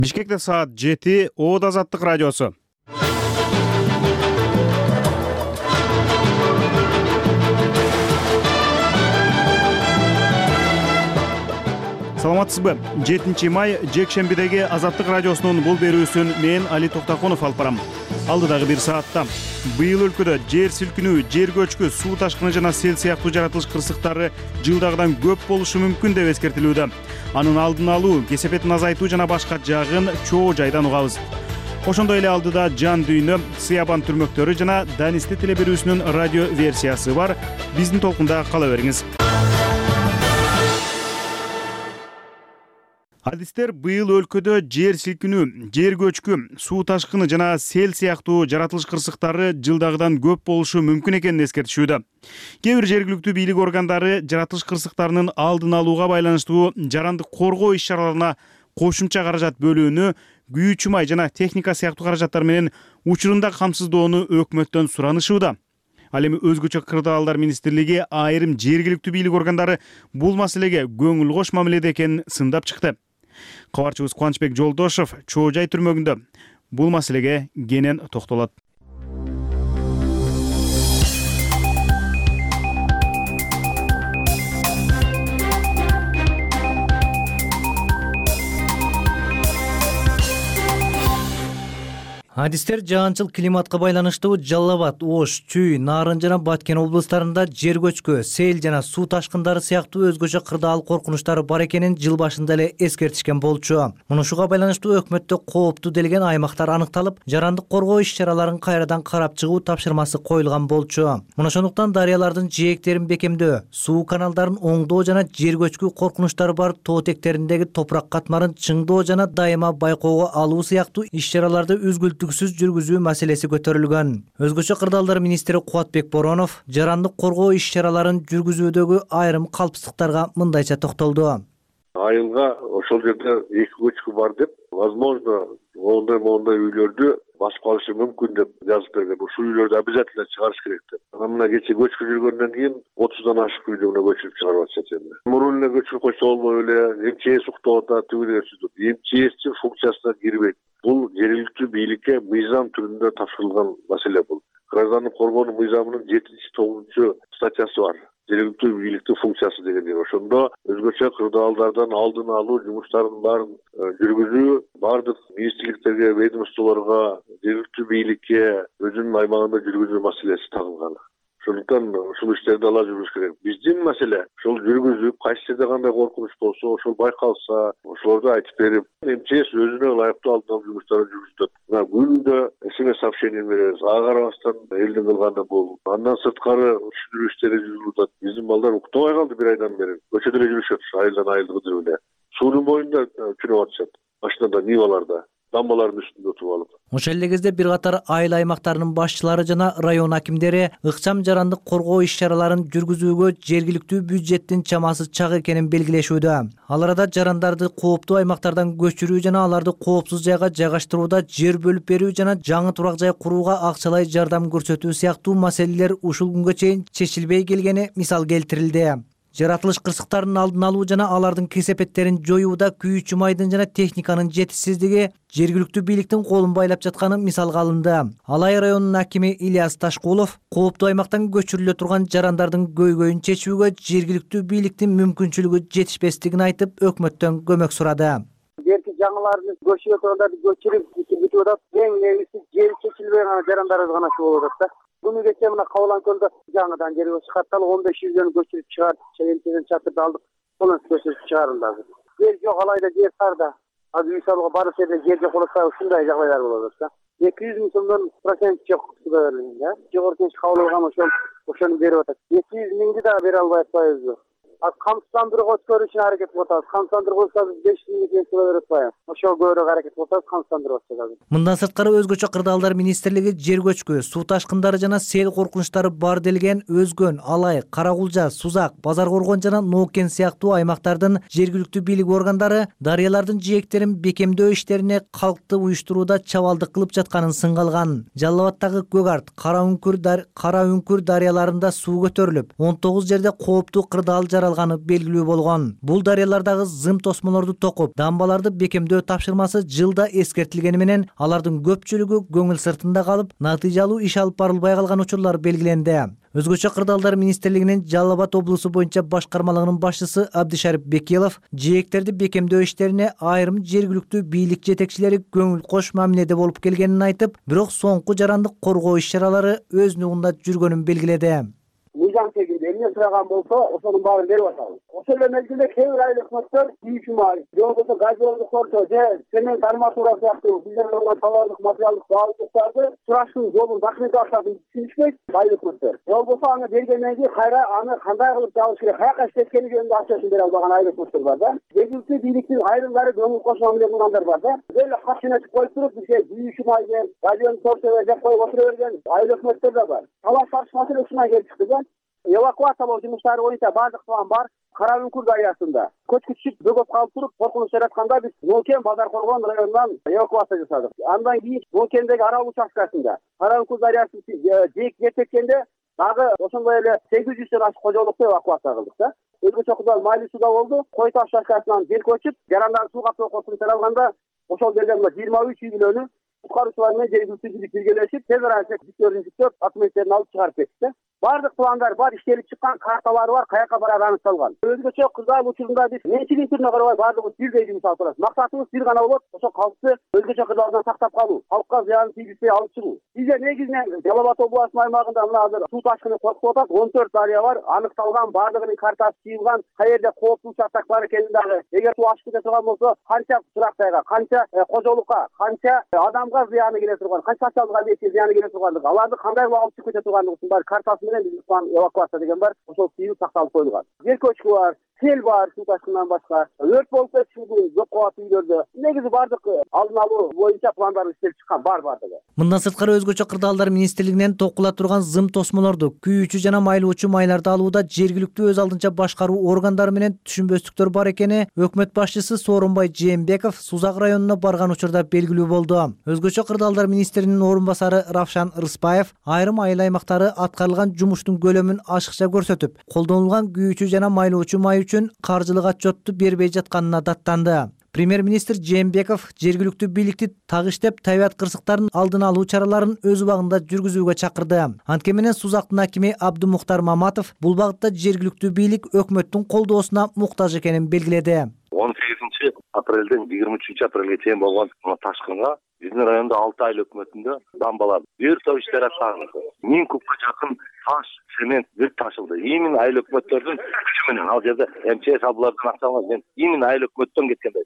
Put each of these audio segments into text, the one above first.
Бишкекте саат 7, Оод Азаттык радиосу. Саламатсызбы? 7 май жекшембидеги Азаттык радиосунун бул берүүсүн мен Али Токтаконов алып барам. Алдыдагы бир саатта быйыл өлкөдө жер силкинүү, жер көчкү, суу ташкыны жана сел сыяктуу жаратылыш кырсыктары жылдагыдан көп болушу мүмкүн деп эскертилүүдө. Анын алдын алуу, кесепетин азайтуу жана башка жагын чоо жайдан угабыз. Ошондой эле алдыда жан дүйнө, сыябан түрмөктөрү жана Данисти теле берүүсүнүн радио версиясы бар. Биздин толкунда кала бериңиз. Адистер быйыл өлкөдө жер силкинүү, жер көчкү, суу ташкыны жана сел сыяктуу жаратылыш кырсыктары жылдагыдан көп болушу мүмкүн экенин эскертишүүдө. Кээ бир жергиликтүү бийлик органдары жаратылыш кырсыктарынын алдын алууга байланыштуу жарандык коргоо иш-чараларына кошумча каражат бөлүүнү, күйүүчү май жана техника сыяктуу каражаттар менен учурунда камсыздоону өкмөттөн суранышууда. Ал эми өзгөчө кырдаалдар министрлиги айрым жергиликтүү бийлик органдары бул маселеге көңүл кош мамиледе экенин сындап чыкты. Кабарчыбыз Кубанычбек Жолдошов чоо жай түрмөгүндө бул маселеге кенен токтолот. Адистер жаанчыл климатка байланыштуу Жалал Абад, Ош, Чүй, Нарын жана Баткен облустарында жер көчкү, сел жана суу ташкындары сыяктуу өзгөчө кырдаал коркунучтары бар экенин жыл башында эле эскертишкен болчу. Мунушуга байланыштуу өкмөттө кооптуу делген аймактар аныкталып, жарандык коргоо иш-чараларын кайрадан карап чыгуу тапшырмасы коюлган болчу. Ошондуктан дарыялардын жээктерин бекемдөө, суу каналдарын оңдоо жана жер көчкү коркунучтары бар тоо тектериндеги топурак катмарын чыңдоо жана дайыма байкоого алуу сыяктуу иш-чараларды үзгүлтүксүз жүргүзүү маселеси көтөрүлгөн. Өзгөчө кырдаалдар министри Кубатбек Боронов жарандык коргоо иш-чараларын жүргүзүүдөгү айрым калпсыздыктарга мындайча токтолду. Айылга ошол жерде эки көчкү бар деп, возможно, моундай үйлөрдү басып калышы мүмкүн деп жазып берген. Ушул үйлөрдү обязательно чыгарыш керек деп. Мына кече көчкү жүргөндөн кийин 30дан ашык үйдү мына көчүрүп чыгарып атышат эми. Мурун эле көчүрүп койсо болбой эле МЧС уктап атат, тигилер сүзүп. МЧСтин функциясына кирбейт. Бул жергиликтүү бийликке мыйзам түрүндө тапшырылган маселе бул. Граждандык коргоонун мыйзамынын 7-9 статьясы бар. Жергиликтүү бийликтин функциясы дегендер. Ошондо өзгөчө кырдаалдардан алдын алуу жумуштарын баарын жүргүзүү, бардык министрликтерге, ведомстволорго, жергиликтүү бийликке өзүнүн аймагында жүргүзүү маселеси тагылган. Ошондуктан ушул иштерди ала жүрүш керек. Биздин маселе ошол жүргүзүп, кайсы жерде кандай коркунуч болсо, ошол байкалса, ошолорду айтып берип, МЧС өзүнө ылайыктуу алдын алуу жумуштарын жүргүзөт. Мына күндө СМС сообщение беребиз. Ага карабастан элдин кылганы бул. Андан сырткары түшүндүрүү иштери жүрүлүп атат. Биздин балдар уктабай калды бир айдан бери. Көчөдө эле жүрүшөт, айылдан айылга кыдырып эле. Суунун боюнда түнөп атышат. Машинада, ниваларда, дамбалардын үстүндө отуруп алып. Ошол эле кезде бир катар айыл аймактарынын башчылары жана район акимдери ыкчам жарандык коргоо иш-чараларын жүргүзүүгө жергиликтүү бюджеттин чамасы чак экенин белгилешүүдө. Ал арада жарандарды кооптуу аймактардан көчүрүү жана аларды коопсуз жайга жайгаштырууда жер бөлүп берүү жана жаңы турак жай курууга акчалай жардам көрсөтүү сыяктуу маселелер ушул күнгө чейин чечилбей келгени мисал келтирилди. Жаратылыш кырсыктарынын алдын алуу жана алардын кесепеттерин жоюуда күйүүчү майдын жана техниканын жетишсиздиги жергиликтүү бийликтин колун байлап жатканы мисалга алынды. Алай районунун акими Ильяс Ташкулов кооптуу аймактан көчүрүлө турган жарандардын көйгөйүн чечүүгө жергиликтүү бийликтин мүмкүнчүлүгү жетишпестигин айтып, өкмөттөн көмөк сурады. Берки жаңыларды көчүрө тургандарды көчүрүп бүтүп атат. Эң негизи жер чечилбей гана жарандарыбыз гана чыгып атат да. Күнү кече мына Кабыланкөлдө жаңыдан жер чыгартталып 15 жөн көчүрүп чыгарды. Чегенчеден чатырды алдык. Сонун көчүрүп чыгарылды. Жер жок, алайда жер тарда. Азыр мисалга барып жерде жер жок болса ушундай жагдайлар болот да. 200 миң сомдон процент жок берилген да. Жогорку кабыл алган ошону берип атат. 200 миңди да бере албай атпайбызбы? Камсыздандырууга өткөрүү үчүн аракет кылып атабыз. Камсыздандыруу болсо 5 миңге чейин төлөп атпайбыз. Ошол көбүрөөк аракет кылып атабыз, камсыздандырып атабыз. Мындан сырткары өзгөчө кырдаалдар министрлиги жер көчкү, суу ташкындары жана сел коркунучтары бар делген Өзгөн, Алай, Каракулжа, Сузак, Базар Коргон жана Ноокен сыяктуу аймактардын жергиликтүү бийлик органдары дарыялардын жээктерин бекемдөө иштерине калкты уюштурууда чабалдык кылып жатканын сынга алган. Жалал Абадтагы Көк Арт, Кара Үңкүр дарыяларында суу көтөрүлүп, 19 жерде кооптуу кырдаал жаралып алганы белгилүү болгон. Бул дарыялардагы зым тосмолорду токуп, дамбаларды бекемдөө тапшырмасы жылда эскертилгени менен алардын көпчүлүгү көңүл сыртында калып, натыйжалуу иш алып барылбай калган учурлар белгиленди. Өзгөчө Кырдаалдар министрлигинин Жалал Абад облусу боюнча башкармалыгынын башчысы Абдишарип Бекелов жээктерди бекемдөө иштерине айрым жергиликтүү бийлик жетекчилери көңүл кош мамиледе болуп келгенин айтып, бирок соңку жарандык коргоо иш-чаралары өз нугунда жүргөнүн белгиледи. Мыйзам тегинде эмне сураган болсо, ошонун баарын берип атабыз. Ошол эле мезгилде кээ бир айыл өкмөттөр тийишим ай, же болбосо газдоодук сорто, же цемент арматура сыяктуу бизден алган товардык материалдык баалуулуктарды сурашуу жолун документациясын түшүнүшпөйт айыл өкмөттөр. Же болбосо аны бергенден кийин кайра аны кандай кылып жабыш керек, каяка иштеткени жөнүндө акчасын бере албаган айыл өкмөттөр бар да. Жергиликтүү бийликтин айрымдары көңүл кош мамиле кылгандар бар да. Эле кат жөнөтүп коюп туруп бизге тийишим ай деген, радиону сорто деп коюп отура берген айыл өкмөттөр да бар. Талаш тартыш ушундан келип чыкты да. Эвакуациялоо жумуштары боюнча баардык план бар. Карабүңкүр дарыясында көчкүчүк бөгөп калып туруп, коркунуч жаратканда биз Нокен Базар Коргон районунан эвакуация жасадык. Андан кийин Нокендеги арал участкасында Карабүңкүр дарыясы жээк жеткенде дагы ошондой эле 800 ашык кожолукту эвакуация кылдык да. Өзгөчө Кырдаал Майлуу сууда болду. Кой таш участкасынан жер көчүп, жарандар суу каптоо косумча алганда ошол жерде 23 үй бүлөнү куткаруучулар менен жергиликтүү бийлик биргелешип, тез арада жүктөрүн жүктөп, документтерин алып чыгарып кетти. Бардык пландар бар, иштелип чыккан, карталары бар, каяка барары аныкталган. Өзгөчө Кырдаал учурунда биз менчигин түрүнө карабай бардыгыбыз бирдей жумуш алып турабыз. Максатыбыз бир гана болот, ошо калкты өзгөчө Кырдаалдан сактап калуу, калкка зыянын тийгизбей алып чыгуу. Бизде негизинен Жалал Абад областынын аймагында мына азыр суу ташкыны коркутуп атат. 14 дарыя бар, аныкталган, бардыгынын картасы чыйылган, каерде кооптуу учактак бар экенин дагы. Эгер суу ашып кете турган болсо, канча чырактайга, канча кожолукка, канча адамга зыяны келе турган, канча социалдык объектке зыяны келе тургандыгы, аларды кандай кылып алып чыгып кете тургандыгын бар картасы менен биздин план эвакуация деген бар. Ошол тийип сакталып коюлган. Жер көчкү бар, сел бар, суу ташкынынан башка, өрт болуп кетиши жок кабат үйлөрдө. Негизи бардык алдын алуу боюнча пландар иштелип чыккан бардыгы. Мындан сырткары өзгөчө Кырдаалдар министрлигинен токула турган зым тосмолорду, күйүүчү жана майлоочу майларды алууда жергиликтүү өз алдынча башкаруу органдары менен түшүнбөстүктөр бар экени өкмөт башчысы Сооронбай Жээнбеков Сузак районуна барган учурда белгилүү болду. Өзгөчө Кырдаалдар министринин орун басары Равшан Рыспаев айрым айыл аймактары аткарылган жумуштун көлөмүн ашыкча көрсөтүп, колдонулган күйүүчү жана майлоочу май үчүн каржылык отчетту бербей жатканына даттанды. Премьер-министр Жээнбеков жергиликтүү бийликти так иштеп, табият кырсыктарын алдын алуу чараларын өз убагында жүргүзүүгө чакырды. Анткени менен Сузактын акими Абдумухтар Маматов бул багытта жергиликтүү бийлик өкмөттүн колдоосуна муктаж экенин белгиледи. 18 апрелден 23 апрелге чейин болгон ташкынга биздин райондо 6 айыл өкмөтүндө дамбалар бир топ иштер аткарылды. 1000 кубка жакын таш, цемент бүт ташылды. Именно айыл өкмөттөрдүн күчү менен. Ал жерде МЧС албулардан акча алган. Мен именно айыл өкмөттөн кеткендей.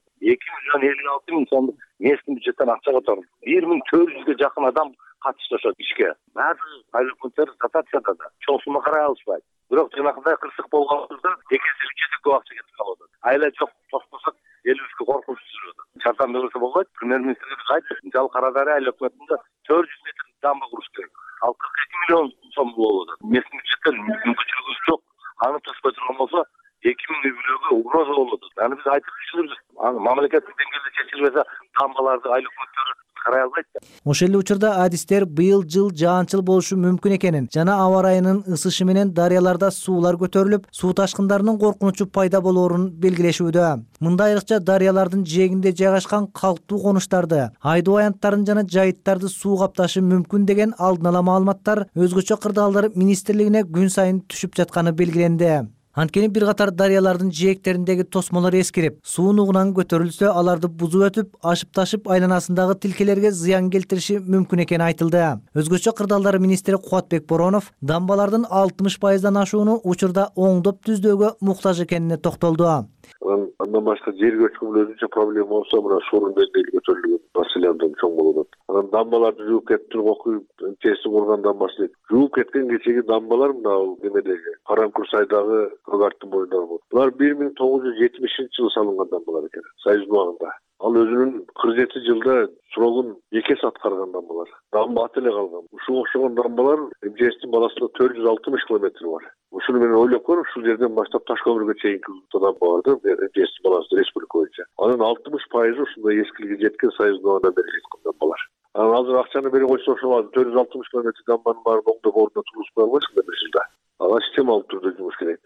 2,56 сомдук местный бюджеттен акча котордум. 1400ге жакын адам катышты ошол ишке. Баардык айыл өкмөттөр дотацияда да чоң сумма карай алышпайт. Бирок жанагындай кырсык болгонубузда экеселик жетип акча кетип калат. Айла жок тоспосок элибизге коркунуч жүрөт. Чартан берилсе болбойт. Премьер-министрге айтып, Жал Карадария айыл өкмөтүндө 400 метр дамба куруш керек. Ал 42 миллион сом болот. Местный бюджеттен мүмкүнчүлүгүбүз жок. Аны тоспой турган болсо 2000 үй бүлөгө угроза болот. Аны биз айтып түшүнүрбүз. Аны мамлекеттик деңгээлде чечилбесе, дамбаларды айыл өкмөттөрү карай албайт. Ошол эле учурда адистер быйыл жыл жаанчыл болушу мүмкүн экенин жана аба ырайынын ысышы менен дарыяларда суулар көтөрүлүп, суу ташкындарынын коркунучу пайда болоорун белгилешүүдө. Мында айрыкча дарыялардын жээгинде жайгашкан калктуу конуштарды, айдоо аянттарын жана жайыттарды суу капташы мүмкүн деген алдын ала маалыматтар өзгөчө Кырдаалдар министрлигине күн сайын түшүп жатканы белгиленди. Анткени бир катар дарыялардын жээктериндеги тосмолор эскирип, суу нугунан көтөрүлсө, аларды бузуп өтүп, ашып-ташып айланасындагы тилкелерге зыян келтириши мүмкүн экени айтылды. Өзгөчө Кырдаалдар министри Кубатбек Боронов дамбалардын 60%дан ашууну учурда оңдоп түздөөгө муктаж экенине токтолду. Андан башка жер көчкүнүн өзүнчө проблема болсо, мына суунун деңгээли көтөрүлгөн маселе абдан чоң болот. Анан дамбаларды жууп кетип туруп окуй, МЧСтин курган дамбасы. Жууп кеткен кечеги дамбалар мына немедеги Карамкүр сайдагы Көгарттын боюндагы болот. Булар 1970-жылы салынган дамбалар экен, Союз убагында. Ал өзүнүн 47 жылда срогун 2 эсе аткарган дамбалар. Дамба ат эле калган. Ушуга окшогон дамбалар МЧСтин баласында 460 километр бар. Ушуну мен ойлоп көрүп, ушул жерден баштап Таш көмүргө чейинки дамба барды, МЧСтин баласында республика боюнча. Анын 60% ушундай эскиликке жеткен Союз убагында берилген дамбалар. Анан азыр акчаны берип койсо, ошол 460 километр дамбанын баарын оңдоп ордуна тургузуп койгончу бир жылда. Ага системалык түрдө жумуш керек.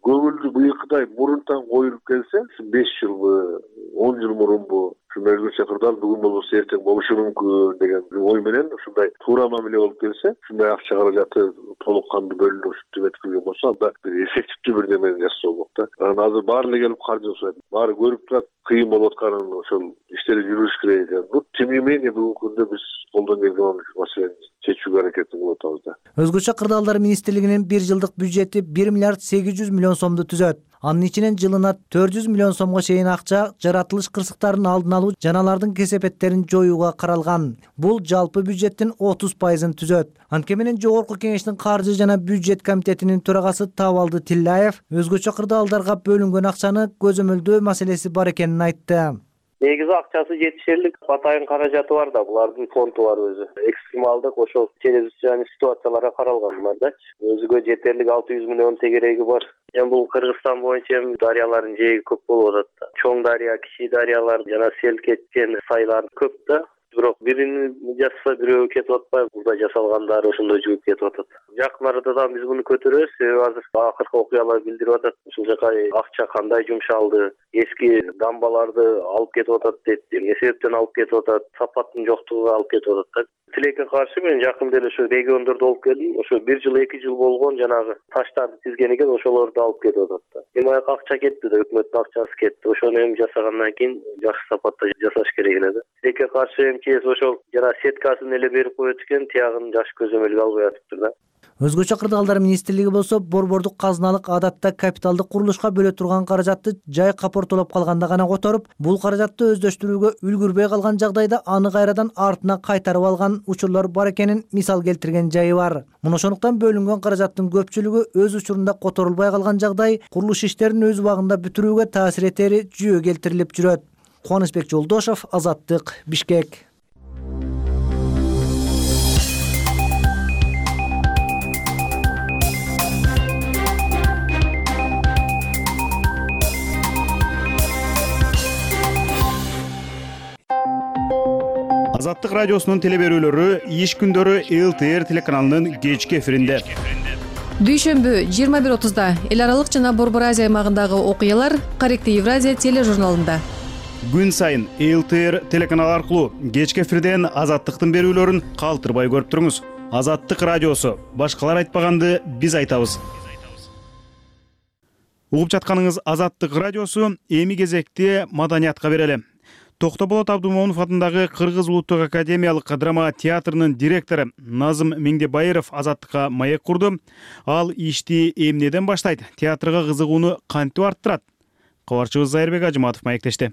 көңүлдү быйылкыдай мурунтан коюлуп келсе 5 жылбы 10 жыл мурунбу ушундай өзгөчө кырдаал бүгүн болбосо эртең болушу мүмкүн деген ой менен ушундай туура мамиле болуп келсе, ушундай акча каражаты толук кандуу бөлүнүп өтүлгөн болсо анда бир эффективдүү бир немени жасоо болот да. Анан азыр баары эле келип каржы сурайт. Баары көрүп турат кыйын болуп атканын, ошол иштери жүрүш керек экен. Бул тем не менее бүгүнкү күндө биз колдон келген маселени чечүүгө аракетин кылып атабыз да. Өзгөчө кырдаалдар министрлигинин 1 жылдык бюджети 1 миллиард 800 миллион сомду түзөт. Анын ичинен жылына 400 миллион сомго чейин акча жаратылыш кырсыктарын алдын алуу жана алардын кесепеттерин жоюуга каралган. Бул жалпы бюджеттин 30%-ын түзөт. Анткени менен Жогорку Кеңештин каржы жана бюджет комитетинин төрагасы Табалды Тилляев өзгөчө кырдаалдарга бөлүнгөн акчаны көзөмөлдөө маселеси бар экенин айтты. Негизи акчасы жетишерлик атайын каражаты бар да, булардын фонду бар өзү. Экстремалдык ошол чечилген ситуацияларга каралган булардачы. Өзүгө жетерлик 600 миллион тегереги бар. Эми бул Кыргызстан боюнча дарыялардын жээги көп болуп атат да. Чоң дарыя, кичи дарыялар жана сел кеткен сайылар көп да. Бирок бирини жасаса бирөө кетип атпай, burada жасалгандар ошондой жүрүп кетип атат. Жакын арада биз буну көтөрөбүз, себеби азыр акыркы окуялар билдирип атат. Ушул жака акча кандай жумшалды, эски дамбаларды алып кетип атат дейт. Эмне себептен алып кетип атат? Сапаттын жоктугуга алып кетип атат да. Тилекке каршы мен жакында эле ошо региондордо болуп келдим. Ошо 1 жыл 2 жыл болгон жанагы таштарды тизген экен, ошолорду алып кетип атат да. Эми аяк акча кетти да, өкмөттүн акчасы кетти. Ошону эми жасагандан кийин жакшы сапатта жасаш керек эле да. Тилекке каршы МЧС ошол жана сеткасын эле берип коет экен, тиягын жакшы көзөмөлгө албай атыптыр да. Өзгөчө кырдаалдар министрлиги болсо борбордук казыналык адатта капиталдык курулушка бөлө турган каражатты жай капортолоп калганда гана которуп, бул каражатты өздөштүрүүгө үлгүрбөй калган жагдайда аны кайрадан артына кайтарып алган учурлар бар экенин мисал келтирген жайы бар. Муну ошондуктан бөлүнгөн каражаттын көпчүлүгү өз учурунда которулбай калган жагдай курулуш иштерин өз убагында бүтүрүүгө таасир этери жүйө келтирилип жүрөт. Кубанычбек Жолдошов, Азаттык, Бишкек. Азаттык радиосунун телеберүүлөрү иш күндөрү ЛТР телеканалынын кечки эфиринде. Дүйшөмбү 21:30 эл аралык жана Борбор Азия аймагындагы окуялар Корректив Евразия тележурналында. Күн сайын ЛТР телеканалы аркылуу кечки эфирден Азаттыктын берүүлөрүн калтырбай көрүп туруңуз. Азаттык радиосу, башкалар айтпаганды биз айтабыз. Угуп жатканыңыз Азаттык радиосу, эми кезекте маданиятка берели. Токтоболот Абдумомунов атындагы Кыргыз улуттук академиялык драма театрынын директору Назым Меңдебайыров Азаттыкка маек курду. Ал ишти эмнеден баштайт, театрга кызыгууну кантип арттырат? Кабарчыбыз Зайырбек Ажыматов маектешти.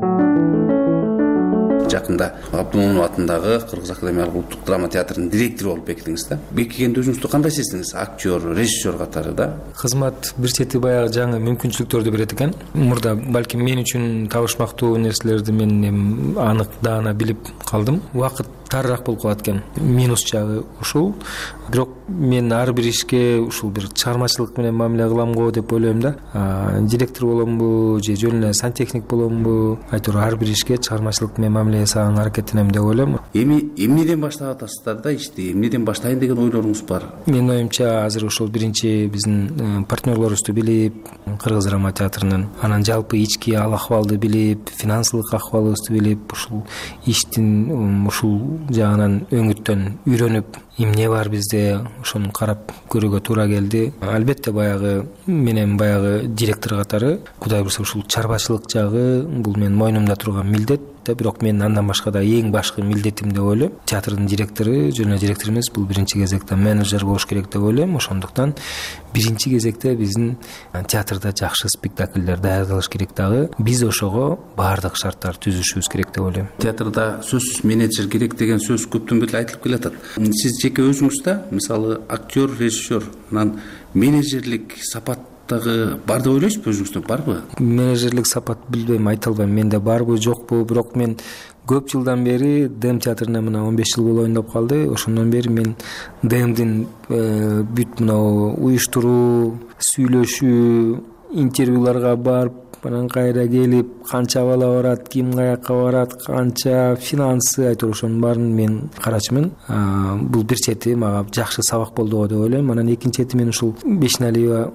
Жакында Абдумомунов атындагы Кыргыз академиялык улуттук драма театрынын директору болуп бекитиңиз да. Бекигенде өзүңүздү кандай сездиңиз? Актер, режиссер катары да. Кызмат бир чети баягы жаңы мүмкүнчүлүктөрдү берет экен. Мурда балким мен үчүн табышмактуу нерселерди мен анык даана билип калдым. Убакыт тарыраак болуп калат экен. Минус жагы ушул. Бирок мен ар бир ишке ушул бир чыгармачылык менен мамиле кылам го деп ойлойм да. Директор боломбу же жөн эле сантехник боломбу, айтор ар бир ишке чыгармачылык менен мамиле жасаганга аракеттенем деп ойлойм. Эмнеден баштап атасыздар да ишти? Эмнеден баштайын деген ойлоруңуз бар? Менин оюмча азыр ошол биринчи биздин партнерлорубузду билип, Кыргыз драма театрынын анан жалпы ички ал-акыбалды билип, финансылык акыбалыбызды билип, ушул иштин ушул жагынан өңүттөн үйрөнүп, эмне бар бизде ошону карап көрүүгө туура келди. Албетте баягы менен баягы директор катары Кудай буйрса ушул чарбачылык жагы бул менин мойнумда турган милдет. Бирок мен андан башка да эң башкы милдетим деп ойлойм. Театрдын директору, жөн эле директор эмес, бул биринчи кезекте менеджер болуш керек деп ойлойм. Ошондуктан биринчи кезекте биздин театрда жакшы спектакльдер даярдалыш керек дагы. Биз ошого баардык шарттарды түзүшүбүз керек деп ойлойм. Театрда сөзсүз менеджер керек деген сөз көптөн бери айтылып келатат. Сиз жеке өзүңүз да, мисалы актер, режиссер, анан менеджерлик сапат бар деп ойлойсузбу, өзүңүздө барбы? Менеджерлик сапат билбейм, айта албайм. Менде барбы, жокпу, бирок мен көп жылдан бери ДМ театрына мына 15 жыл болоюн деп калды. Ошондон бери мен ДМдин бүт мына уюштуруу, сүйлөшүү, интервьюларга барып, анан кайра келип, канча бала барат, ким каяка барат, канча финансы, айтор ошонун баарын мен карачумун. Бул бир чети мага жакшы сабак болду го деп ойлойм. Анан экинчи чети мен ушул Бешналиева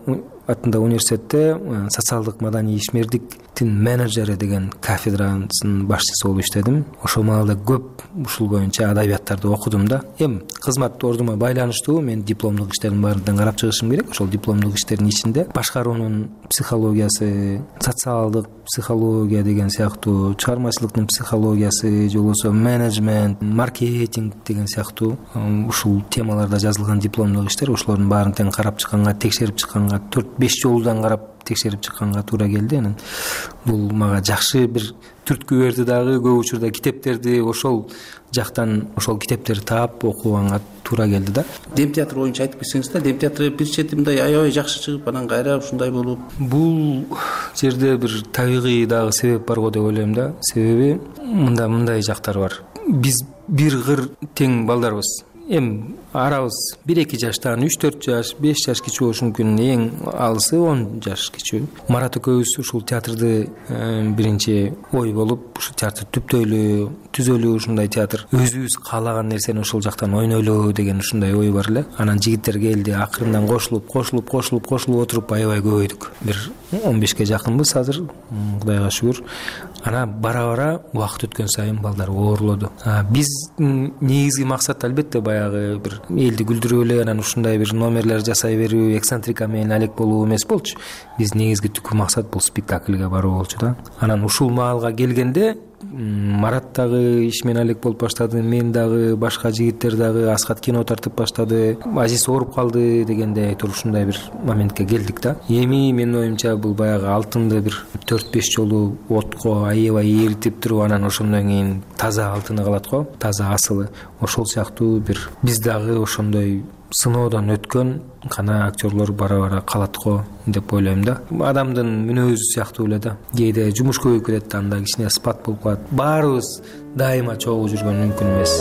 атындагы университетте социалдык маданий ишмердиктин менеджери деген кафедранын башчысы болуп иштедим. Ошол маалда көп ушул боюнча адабияттарды окудум да. Эми кызмат ордума байланыштуу мен дипломдук иштердин баарын карап чыгышым керек. Ошол дипломдук иштердин ичинде башкаруунун психологиясы, социалдык психология деген сыяктуу, чыгармачылыктын психологиясы, же болбосо менеджмент, маркетинг деген сыяктуу ушул темаларда жазылган дипломдук иштер, ошолордун баарын тең карап чыкканга, текшерип чыкканга 4-5 жолудан карап текшерип чыкканга туура келди. Анан бул мага жакшы бир түрткү берди дагы. Көп учурда китептерди ошол жактан ошол китептерди таап окуганга туура келди да. Дем театр боюнча айтып кетсеңиз да, Дем театры бир чети мындай аябай жакшы чыгып, анан кайра ушундай болуп. Бул жерде бир табигый дагы себеп бар го деп ойлойм да. Себеби мындай жактар бар. Биз бир кыр тең балдарбыз. Эми арабыз 1-2 жаштан 3-4 жаш, 5 жаш кичүү болушу мүмкүн. Эң алысы 10 жаш кичүү. Марат экөөбүз ушул театрды биринчи ой болуп, ушул театрды түзөлүү, ушундай театр өзүбүз каалаган нерсени ушул жактан ойнойлоо деген ушундай ой бар эле. Анан жигиттер келди, акырындан кошулуп отуруп аябай көбөйдүк. Бир 15ке жакынбыз азыр, Кудайга шүгүр. Ана бара убакыт өткөн сайын балдар оорлоду. Биздин негизги максат албетте баягы бир элди күлдүрүп эле анан ушундай бир номерлер жасай берүү, эксцентрика менен алек болуу эмес болчу. Биз негизги түпкү максат бул спектакльге баруу болчу да. Анан ушул маалга келгенде Марат дагы иш менен алек болуп баштады, мен дагы, башка жигиттер дагы, Асхат кино тартып баштады, Азиз ооруп калды дегенде айтор ушундай бир моментке келдик да. Эми менин оюмча бул баягы алтынды бир 4-5 жолу отко аябай эритип туруп, анан ошондон кийин таза алтыны калат го, таза асылы. Ошол сыяктуу бир биз дагы ошондой сыноодон өткөн кана актерлор бара калат го деп ойлойм да. Адамдын мүнөзү сыяктуу эле да. Кээде жумуш көбөйүп кетет, анда кичине спад болуп калат. Баарыбыз дайыма чогуу жүргөн мүмкүн эмес.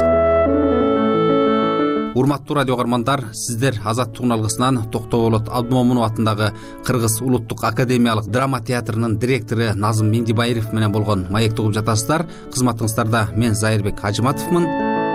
Урматтуу радио каармандар, сиздер Азаттык алгысынан Токтоболот Абдымомунов атындагы Кыргыз Улуттук академиялык драма театрынын директору Назым Меңдибаиров менен болгон маекти угуп жатасыздар. Кызматыңыздарда мен Зайырбек Ажыматовмун.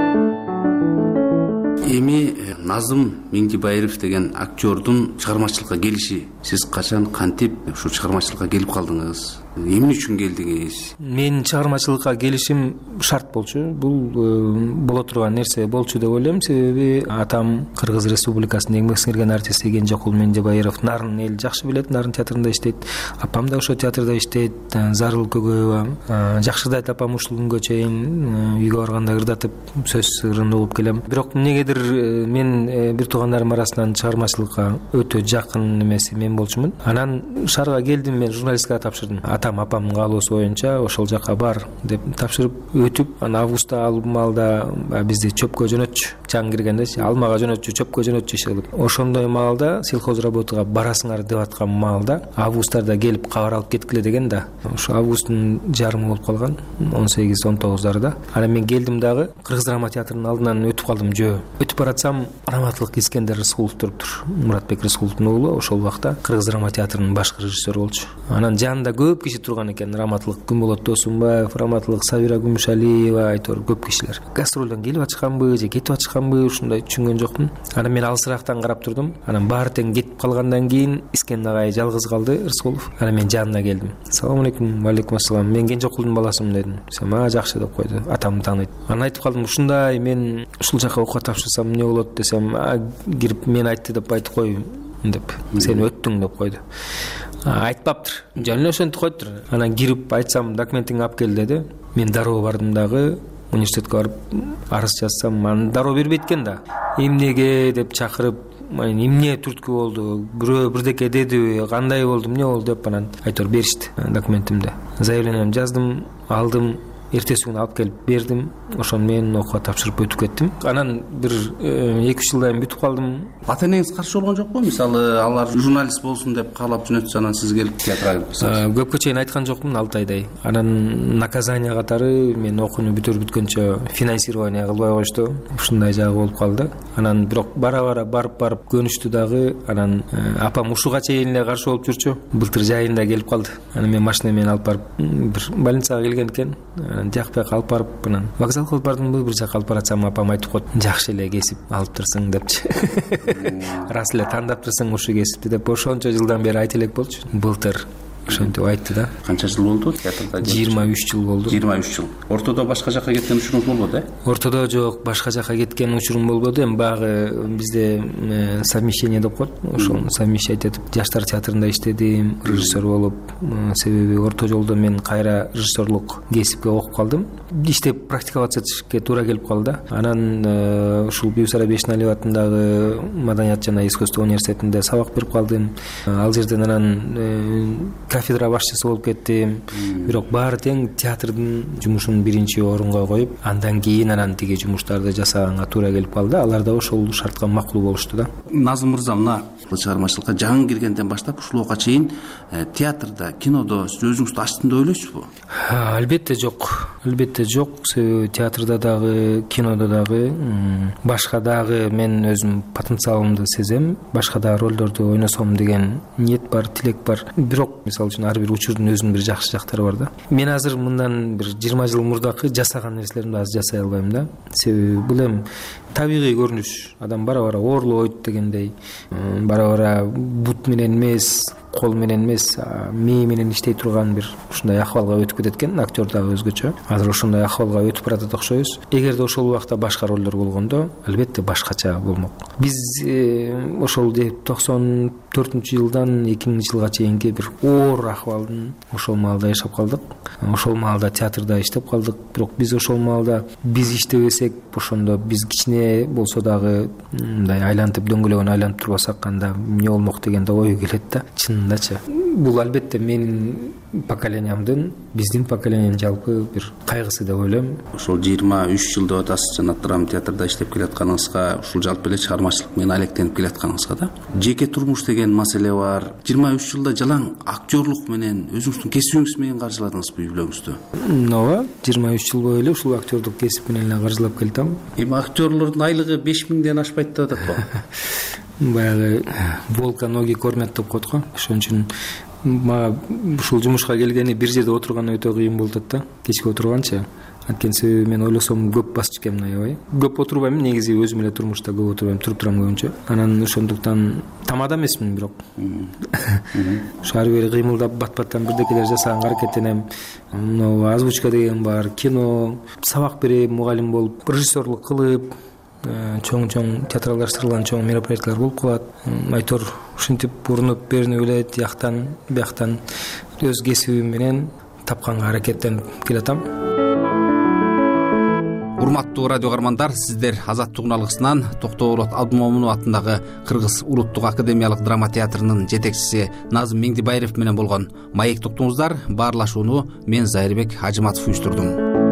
Эми Назым Меңдибаиров деген актердун чыгармачылыкка келиши, сиз качан, кантип ушу чыгармачылыкка келип калдыңыз? Эмне үчүн келдиңиз? Мен чыгармачылыкка келишим шарт болчу. Бул боло турган нерсе болчу деп ойлойм. Себеби атам Кыргыз Республикасынын еңбек сиңирген артисти Кенжекул Меңдибаиров Нарын эл жакшы билет, Нарын театрында иштейт. Апам да ошо театрда иштейт. Зарыл Көгөева. Жакшы да айт, апам ушул күнгө чейин үйгө барганда ырдатып сөз сырын угуп келем. Бирок эмнегедир мен бир туугандарым арасынан чыгармачылыкка өтө жакын эмеси мен болчумун. Анан шаарга келдим, мен журналисткага тапшырдым. Апамдын каалоосу боюнча ошол жака бар деп тапшырып өтүп, анан августта ал маалда бизди чөпкө жөнөтчү. Чаң киргендечи, алмага жөнөтчү, чөпкө жөнөтчү иш кылып. Ошондой маалда сельхоз работага барасыңар деп аткан маалда августтарда келип кабар алып кеткиле деген да. Ошо августтун жарымы болуп калган, 18-19-дарда. Анан мен келдим дагы Кыргыз драма театрынын алдынан өтүп калдым. Өтүп баратсам Раматылык Искендер Рыскулов туруптур. Муратбек Рыскуловдун уулу, ошол убакта Кыргыз драма театрынын башкы режиссеру болчу. Анан жанында көп киши турган экен. Раматылык Күнболот Досунбаев, Раматылык Сабира Күмүшалиева, айтор көп кишилер. Гастролдон келип атышканбы же кетип атышканбы, ушундай түшүнгөн жокмун. Анан мен алысырактан карап турдум. Анан баары тең кетип калгандан кийин Искендер агай жалгыз калды, Рыскулов. Анан мен жанына келдим. Салам алейкум. Алейкум ассалам. Мен Кенжекулдун баласымын дедим. Сема жакшы деп койду. Атамды тааныйт. Анан айтып калдым, ушундай мен ушул жака окууга тапшырсам эмне болот десем, кирип мен айтты деп айтып кой деп. Сен өттүң деп койду. Айтпаптыр. Жөн эле ошентип коюптур. Анан кирип айтсам, документиңди алып кел деди. Мен дароо бардым дагы, университетке барып арыз жазсам, анан дароо бербейт экен да. Эмнеге деп чакырып, эмне түрткү болду, бирөө бирдеке дедиби, кандай болду, эмне болду деп анан айтор беришти документимди. Заявлениемди жаздым, алдым. Эртеси күнү алып келип бердим. Ошону мен окууга тапшырып өтүп кеттим. Анан бир 2-3 жылдан бүтүп калдым. Ата энеңиз каршы болгон жокпу? Мисалы, алар журналист болсун деп каалап жөнөтсө, анан сиз келип театрга кирсеңиз. Көпкө чейин айткан жокмун, 6 айдай. Анан наказание катары мен окууну бүткөнчө финансирование кылбай коюшту. Ушундай жагы болуп калды. Анан бирок бара барып көнүштү дагы. Анан апам ушуга чейин эле каршы болуп жүрчү. Былтыр жайында келип калды. Анан мен машина менен алып барып бир больницага келген экен. анан жакпай алып барып анан вокзал кылып бардымбы, бир жака алып баратсам апам айтып коет, жакшы эле кесип алыптырсың депчи. Рас эле тандаптырсың ушу кесипти деп ошончо жылдан бери айта элек болчу. Былтыр ошентип айтты да. Канча жыл болду театрда? 23 жыл болду. 23 жыл. Ортодо башка жака кеткен учуруңуз болбоду, Ортодо жок, башка жака кеткен учурум болбоду. Эми багы бизде совмещение деп коет. Ошол совмещать этип жаштар театрында иштедим, режиссер болуп. Себеби орто жолдо мен кайра режиссерлук кесипке окуп калдым. Иштеп практиковаться туура келип калды. Анан ушул Бибисара Бешналиева атындагы Маданият жана искусство университетинде сабак берип калдым. Ал жерден анан кафедра башчысы болуп кеттим. Бирок баары тең театрдын жумушун биринчи орунга коюп, андан кийин анан тиги жумуштарды жасаганга туура келип калды. Алар да ошол шартка макул болушту да. Назым мырза, мына чыгармачылыкка жаңы киргенден баштап ушулга чейин театрда, кинодо өзүңүздү ачтым деп ойлойсузбу? Албетте жок. Албетте жок. Себеби театрда дагы, кинодо дагы, башка дагы мен өзүм потенциалымды сезем. Башка дагы ролдорду ойносом деген ниет бар, тилек бар. Бирок мисалы үчүн ар бир учурдун өзүнүн бир жакшы жактары бар да. Мен азыр мындан бир 20 жыл мурдакы жасаган нерселеримди азыр жасай албайм да. Себеби бул эми табигый көрүнүш. Адам бара-бара оорлойт дегендей, бара-бара бут менен эмес, кол менен эмес, мээ менен иштей турган бир ушундай акыбалга өтүп кетет экен. Актер дагы өзгөчө. Азыр ошондой акыбалга өтүп баратат окшойбуз. Эгерде ошол убакта башка ролдор болгондо, албетте башкача болмок. Биз ошол 94-жылдан 2000-жылга чейинки бир оор акыбалдын ошол маалда жашап калдык. Ошол маалда театрда иштеп калдык. Бирок биз ошол маалда биз иштебесек, ошондо биз кичине болсо дагы мындай айлантып дөңгөлөгөн айланып турбасак анда эмне болмок деген да ой келет да. Чынындачы. Бул албетте менин поколениямдын, биздин поколениянын жалпы бир кайгысы деп ойлойм. Ошол 23 жыл деп атасыз, жана драма театрда иштеп келатканыңызга, ушул жалпы эле чыгармачылык менен алектенип келатканыңызга да. Жеке турмуш деген маселе бар. 23 жылда жалаң актерлук менен өзүңүздүн кесибиңиз менен каржыладыңызбы үй-бүлөңүздү? Ооба, 23 жыл бою эле ушул актерлук кесип менен эле каржылап келатам. Эми актерлордун айлыгы 5000ден ашпайт деп атат го. Баягы волка ноги кормят деп коет го. Ошон үчүн мага ушул жумушка келгени бир жерде отурган өтө кыйын болуп атат да. Кечке отурганчы. Анткени себеби мен ойлосом көп басып чыккем аябай. Көп отурбайм, негизи өзүм эле турмушта көп отурбайм, туруп турам көбүнчө. Анан ошондуктан тамада эмесмин бирок. Ошо ар бери кыймылдап бат-баттан бирдекелер жасаганга аракеттенем. Озвучка деген бар, кино, сабак берем, мугалим болуп, режиссерлук кылып, чоң-чоң театралдаштырылган чоң мероприятиялар болуп калат. Айтор ушинтип урунуп беринип эле тияктан, бияктан өз кесибим менен тапканга аракеттенип келатам. Урматтуу радио каармандар, сиздер Азаттык алгысынан Токтоболот Абдымомунов атындагы Кыргыз Улуттук Академиялык драма театрынын жетекчиси Назым Меңдибаев менен болгон маек токтуңуздар. Баарлашууну мен Зайырбек Ажыматов уюштурдум.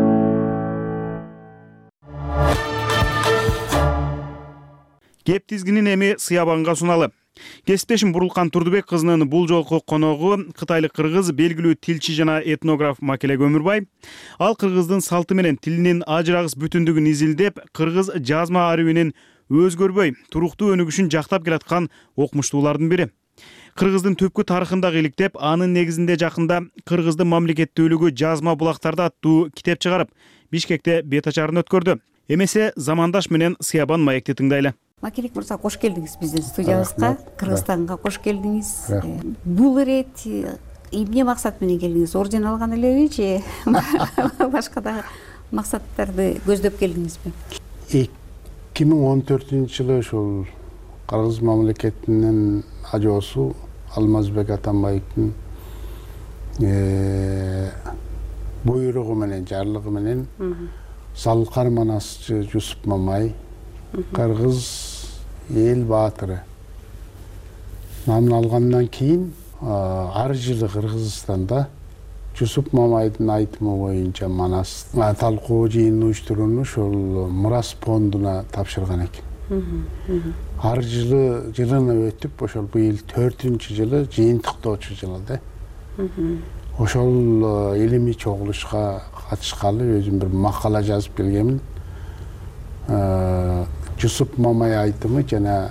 Кеп тизгинин эми Сыябанга суналып. Кесиптешим Бурулкан Турдубек кызынын бул жолку коногу кытайлык кыргыз белгилүү тилчи жана этнограф Макеле Көмүрбай. Ал кыргыздын салты менен тилинин ажырагыс бүтүндүгүн изилдеп, кыргыз жазма арыбинин өзгөрбөй, туруктуу өнүгүшүн жактап келаткан окумуштуулардын бири. Кыргыздын түпкү тарыхындагы иликтеп, анын негизинде жакында Кыргыздын мамлекеттүүлүгү жазма булактарда аттуу китеп чыгарып, Бишкекте бет ачарын өткөрдү. Эмесе замандаш менен Сыябан маекти тыңдайлы. Макелек мырза, кош келдиңиз биздин студиябызга, Кыргызстанга кош келдиңиз. Бул ирет эмне максат менен келдиңиз? Орден алган элеби же башка да максаттарды көздөп келдиңизби? 2014-жылы ошол Кыргыз мамлекетинин ажоосу Алмазбек Атамбаевдин буйругу менен, жарлыгы менен Салкар манасчы Жусуп Мамай Кыргыз эл баатыры намын алгандан кийин ар жылы Кыргызстанда Жусуп Мамайдын айтымы боюнча манас талкуу жыйынын уюштурууну ошол мурас фондуна тапшырган экен. Ар жылы жылына өтүп, ошол быйыл 4-жылы жыйынтыктоочу жылы да. Ошол илимий чогулушка катышкалы өзүм бир макала жазып келгемин. Жусуп Мамай айтымы жана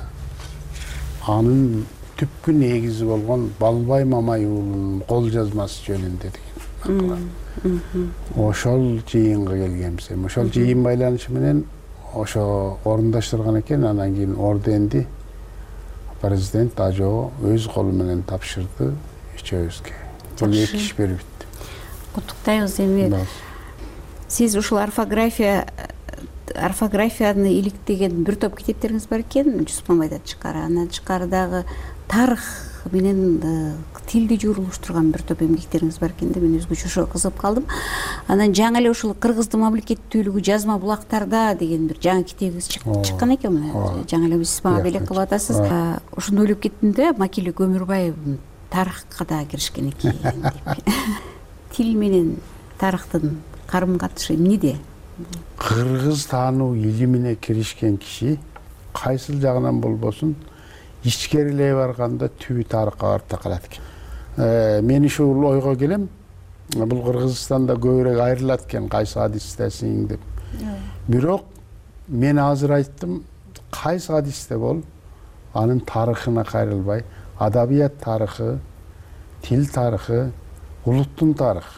анын түпкү негизи болгон Балбай Мамай уулунун кол жазмасы жөнүндө деген кылган. Ошол жыйынга келгенбиз. Ошол жыйын байланышы менен ошо орундаштырган экен. Анан кийин орденди президент Ажоо өз колу менен тапшырды үчөөбүзгө. Бул 2 иш берип бүттү. Куттуктайбыз. Эми сиз ушул орфографияны иликтеген бир топ китептериңиз бар экен, Жусуп Мамайдан тышкары. Андан тышкары дагы тарых менен тилди журулуштурган бир топ эмгектериңиз бар экен да, мен өзгөчө ошо кызыгып калдым. Анан жаңы эле ушул кыргыздын мамлекеттүүлүгү жазма булактарда деген бир жаңы китебиңиз чыккан экен. Жаңы эле сиз мага белек кылып атасыз. Ошону ойлоп кеттим да, Макили Көмүрбаев тарыхка да киришкен экен деп. Тил менен тарыхтын карым катышы эмнеде? Кыргыз таануу илимине киришкен киши кайсыл жагынан болбосун ичкерилей барганда түбү тарыхка барып такалат экен. Мен ушул ойго келем. Бул Кыргызстанда көбүрөөк айрылат экен, кайсы хадистесиң деп. Бирок мен азыр айттым, кайсы хадисте бол, анын тарыхына кайрылбай, адабият тарыхы, тил тарыхы, улуттун тарыхы.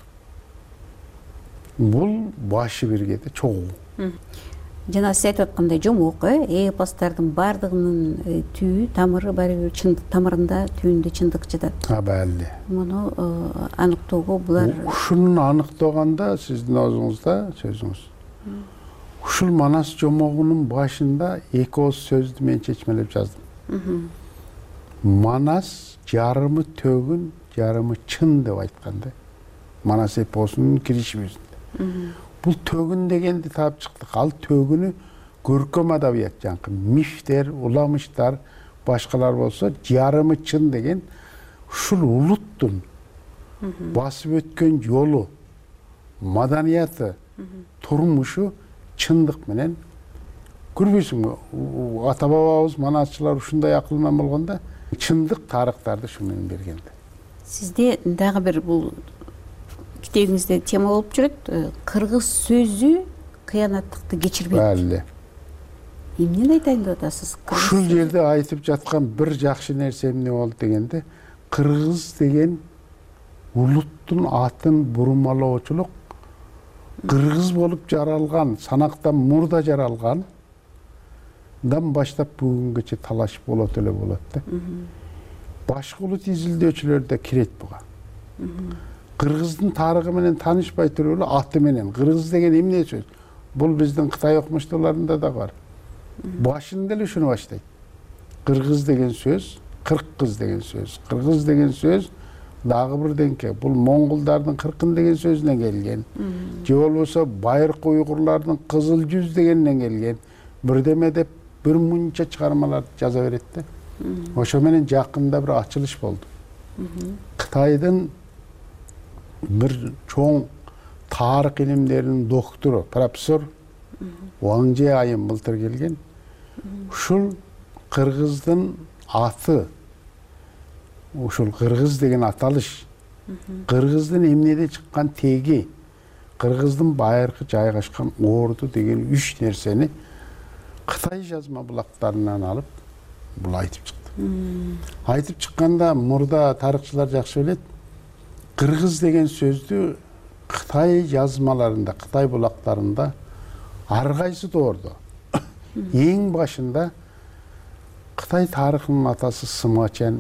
Бул башы биргеде чогуу. Жана сиз айтып аткандай жомок, эпостардын бардыгынын түбү, тамыры баары бир чындык тамырында, түбүндө чындык жатат. Бәле. Муну аныктоого булар. Ушуну аныктаганда сиздин өзүңүздө сөзүңүз. Ушул Манас жомогунун башында 2 ооз сөздү мен чечмелеп жаздым. Манас жарымы төгүн, жарымы чын деп айтканда. Манас эпосунун киришибизде. Бул төгүн дегенди таап чыктык. Ал төгүнү көркөм адабият жаңкы мифтер, уламыштар, башкалар болсо, жарымы чын деген ушул улуттун басып өткөн жолу, маданияты, турмушу чындык менен көрбөйсүңбү? Ата бабабыз, манасчылар ушундай акылман болгондо чындык тарыхтарды ушу менен бергенди. Сизде дагы бир бул китебиңизде тема болуп жүрөт. Кыргыз сөзү кыянаттыкты кечирбейт. Бәле. Эмнени айтайын деп атасыз? Ушул жерде айтып жаткан бир жакшы нерсе эмне болду дегенде, кыргыз деген улуттун атын бурмалоочулук кыргыз болуп жаралган, санактан мурда жаралгандан баштап бүгүнгөчө талаш болот эле болот да. Башка улут изилдөөчүлөр да кирет буга. Кыргыздын тарыхы менен таанышпай туруп эле аты менен кыргыз деген эмне сөз? Бул биздин Кытай окумуштууларында да бар. Башында эле ушуну баштайт. Кыргыз деген сөз, кыргыз деген сөз. Кыргыз деген сөз дагы бир деңке. Бул монголдардын кыркын деген сөзүнөн келген. Же болбосо байыркы уйгурлардын кызыл жүз дегенинен келген. Бирдеме деп бир мынча чыгармаларды жаза берет да. Ошо менен жакында бир ачылыш болду. Кытайдын бир чоң тарых илимдеринин доктору, профессор Ван Же айым былтыр келген. Ушул кыргыздын аты, ушул кыргыз деген аталыш, кыргыздын эмнеде чыккан теги, кыргыздын байыркы жайгашкан орду деген 3 нерсени Кытай жазма булактарынан алып бул айтып чыкты. Айтып чыкканда мурда тарыхчылар жакшы билет. Кыргыз деген сөздү Кытай жазмаларында, Кытай булактарында ар кайсы доордо эң башында Кытай тарыхынын атасы Сымачен.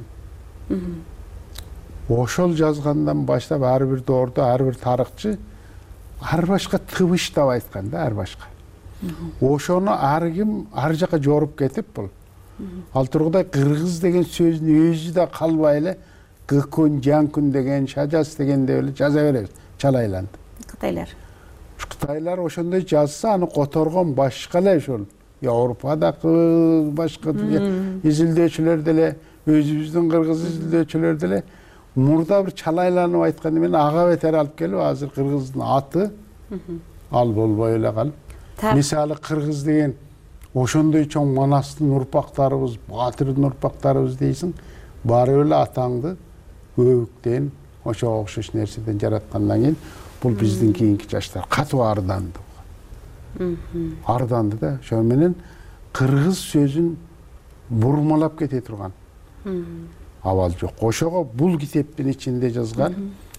Ошол жазгандан баштап ар бир доордо ар бир тарыхчы ар башка тыбыштап айткан да, ар башка. Ошону ар ким ар жака жоруп кетип бул. Ал тургудай кыргыз деген сөздүн өзү да калбай эле Гыкун, Жанкун деген, Шажас деген деп эле жаза беребиз. Чалайланды. Кытайлар. Кытайлар ошондой жазса, аны которгон башка эле ошол. Европадагы башка изилдөөчүлөр деле, өзүбүздүн кыргыз изилдөөчүлөр деле мурда бир чалайланып айтканда мен ага бетер алып келип, азыр кыргыздын аты ал болбой эле калып. Мисалы кыргыз деген ошондой чоң Манастын урпактарыбыз, Батырдын урпактарыбыз дейсиң, баары эле атаңды көбүктен, ошого окшош нерседен жараткандан кийин бул биздин кийинки жаштар катуу арданды. Арданды да, ошо менен кыргыз сөзүн бурмалап кете турган абал жок. Ошого бул китептин ичинде жазган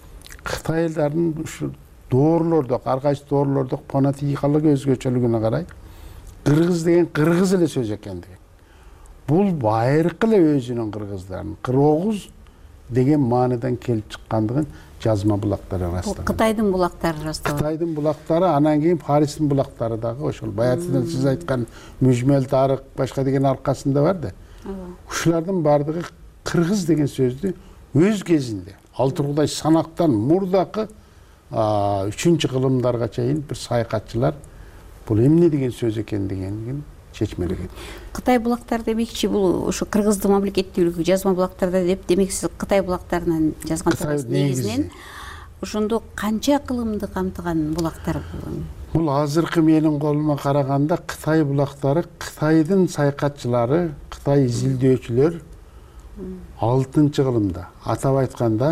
Кытай элдеринин ушу доорлордо, ар кайсы доорлордо фонетикалык өзгөчөлүгүнө карай кыргыз деген кыргыз эле сөз экендиги. Бул байыркы эле өзүнүн кыргыздарын кыргыз деген маанидан келип чыккандыгын жазма булактары ырастаган. Кытайдын булактары ырастаган. Кытайдын булактары, анан кийин Паристин булактары дагы ошол баягыдан сиз айткан мүжмел тарых башка деген аркасында бар да. Ушулардын бардыгы кыргыз деген сөздү өз кезинде ал тургудай санактан мурдакы 3-кылымдарга чейин бир саякатчылар бул эмне деген сөз экендигин чечмелеген. Кытай булактары демекчи, бул ошо кыргыздын мамлекеттүүлүгү жазма булактарда деп демексиз Кытай булактарынан жазгансыңыз негизинен ошондо канча кылымды камтыган булактар бул? Бул азыркы менин колума караганда Кытай булактары Кытайдын саякатчылары, Кытай изилдөөчүлөр 6-кылымда, атап айтканда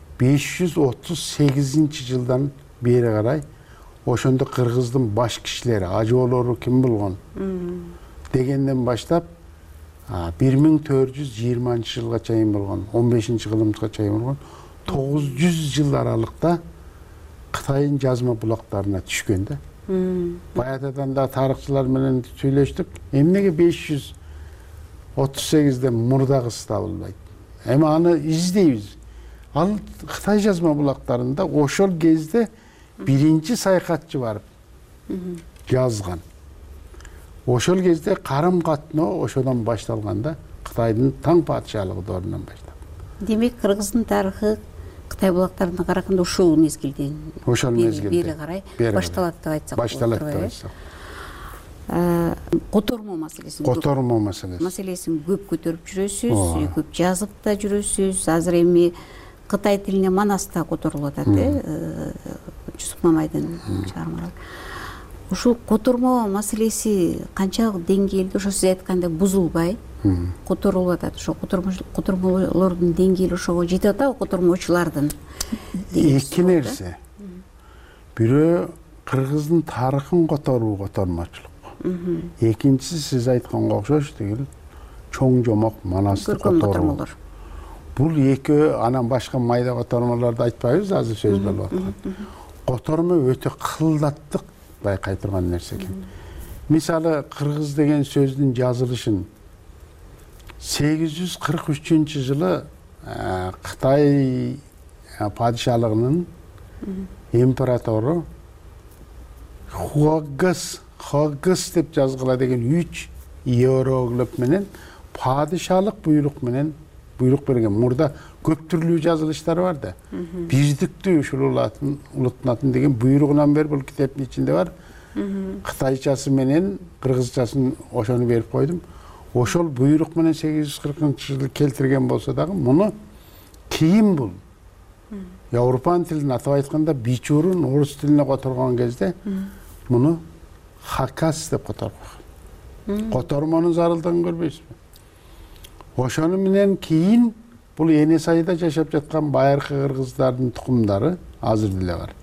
538-жылдан бери карай ошондо кыргыздын баш кишилери, ажоолору ким болгон дегенден баштап 1420-жылга чейин болгон, 15-кылымга чейин болгон 900 жыл аралыкта Кытайдын жазма булактарына түшкөн да. Баягыдан да тарыхчылар менен сүйлөштүк. Эмнеге 538ден мурдагысы табылбайт? Эми аны издейбиз. Ал Кытай жазма булактарында ошол кезде биринчи саякатчы барып жазган. Ошол кезде карым катноо ошодон башталганда Кытайдын таң падышалыгы дорунан баштап. Демек кыргыздын тарыхы Кытай булактарына караганда ушул мезгилден бери карай башталат деп айтсак болот. Башталат деп айтсак. Котормо маселесин көп көтөрүп жүрөсүз, көп жазып да жүрөсүз. Азыр эми Кытай тилине манас да которулуп атат, Жусуп Мамайдын чыгармалары. Ушул котормо маселеси канчалык деңгээлде, ошо сиз айткандай бузулбай которулуп атат? Ошо котормолордун деңгээли ошого жетип атабы, котормочулардын? Эки нерсе. Бирөө кыргыздын тарыхын которуу котормочулук. Экинчиси сиз айтканга окшош дегил чоң жомок манасты которуу. Бул экөө анан башка майда котормолорду айтпайбыз, азыр сөз болуп аткан. Котормо өтө кылдаттык байкай турган нерсе экен. Мисалы кыргыз деген сөздүн жазылышын 843-жылы Кытай падышалыгынын императору Хуагыс деп жазгыла деген 3 иероглиф менен падышалык буйрук менен буйрук берген. Мурда көп түрлүү жазылыштар бар да. Биздиктүү ушул улуттун атын деген буйругунан бери бул китептин ичинде бар. Кытайчасы менен кыргызчасын ошону берип койдум. Ошол буйрук менен 840-жылы келтирген болсо дагы муну кийин бул Европан тилин атап айтканда бичурун орус тилине которгон кезде муну хакас деп которгон. Котормонун зарылдыгын көрбөйсүзбү? Ошону менен кийин бул эне сайда жашап жаткан байыркы кыргыздардын тукумдары азыр деле бар.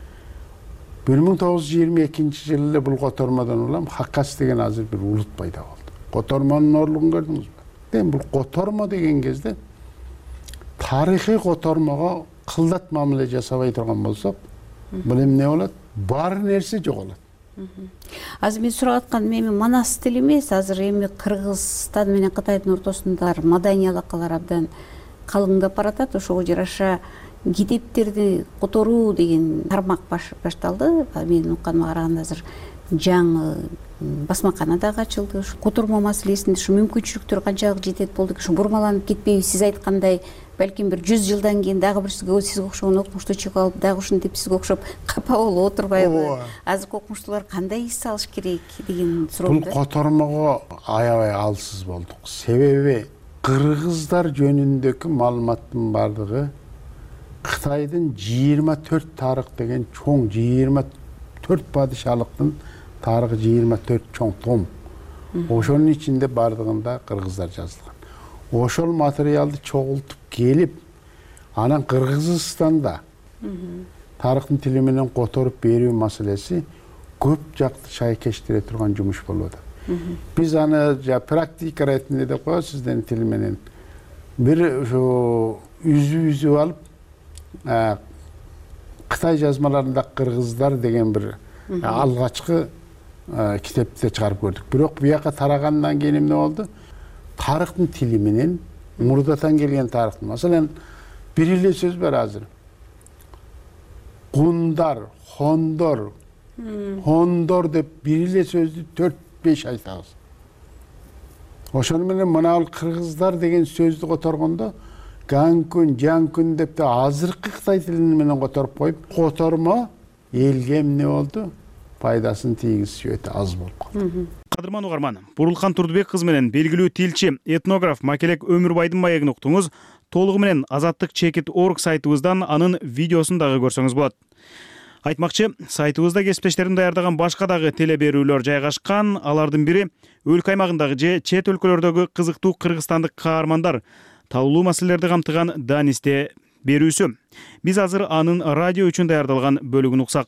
1922-жылы эле бул котормодон улам хакас деген азыр бир улут пайда болду. Котормонун орлугун көрдүңүзбү? Бул котормо деген кезде тарыхый котормого кылдат мамиле жасабай турган болсок, бул эмне болот? Бар нерсе жоголот. Азыр мен сурап атканым эми манас тил эмес, азыр эми Кыргызстан менен Кытайдын ортосунда маданий алакалар абдан калыңдап баратат. Ошого жараша китептерди которуу деген тармак башталды. Менин укканыма караганда азыр жаңы басмакана дагы ачылды. Ушу котормо маселесинде ушу мүмкүнчүлүктөр канчалык жетет болду? Ушу бурмаланып кетпейби? Сиз айткандай балким бир 100 жылдан кийин дагы бир сизге окшогон окумуштуу чыгып алып, дагы ушинтип сизге окшоп капа болуп отурбайбы? Азыркы окумуштуулар кандай эс алыш керек деген суроо. Бул котормого аябай алсыз болдук. Себеби кыргыздар жөнүндөгү маалыматтын бардыгы Кытайдын 24 тарых деген чоң 24 падышалыктын тарыхы 24 чоң том. Ошонун ичинде бардыгында кыргыздар жазылган. Ошол материалды чогултуп келип, анан Кыргызстанда тарыхтын тили менен которуп берүү маселеси көп жакты шайкештире турган жумуш болуп атат. Биз аны практика иретинде деп коебуз, сиздин тил менен бир ушу үзүп алып Кытай жазмаларында кыргыздар деген бир алгачкы китепти чыгарып көрдүк. Бирок буяка тарагандан кийин эмне болду? Тарыхтын тили менен мурдатан келген тарыхтын. Маселен, бир эле сөз бар азыр. Гундар, хондор деп бир эле сөздү 4-5 айтабыз. Ошону менен мына кыргыздар деген сөздү которгондо ганкүн, жанкүн деп да азыркы Кытай тилин менен которуп коюп, котормо элге эмне болду? Пайдасын тийгизиши өтө аз болуп калды. Кадырман угарман, Бурулхан Турдубек кызы менен белгилүү тилчи, этнограф Макелек Өмүрбайдын маегин уктуңуз. Толугу менен azattik.org сайтыбыздан анын видеосун дагы көрсөңүз болот. Айтмакчы, сайтыбызда кесиптештерим даярдаган башка дагы теле берүүлөр жайгашкан. Алардын бири өлкө аймагындагы же чет өлкөлөрдөгү кызыктуу кыргызстандык каармандар таулуу маселелерди камтыган Данисте берүүсү. Биз азыр анын радио үчүн даярдалган бөлүгүн уксак.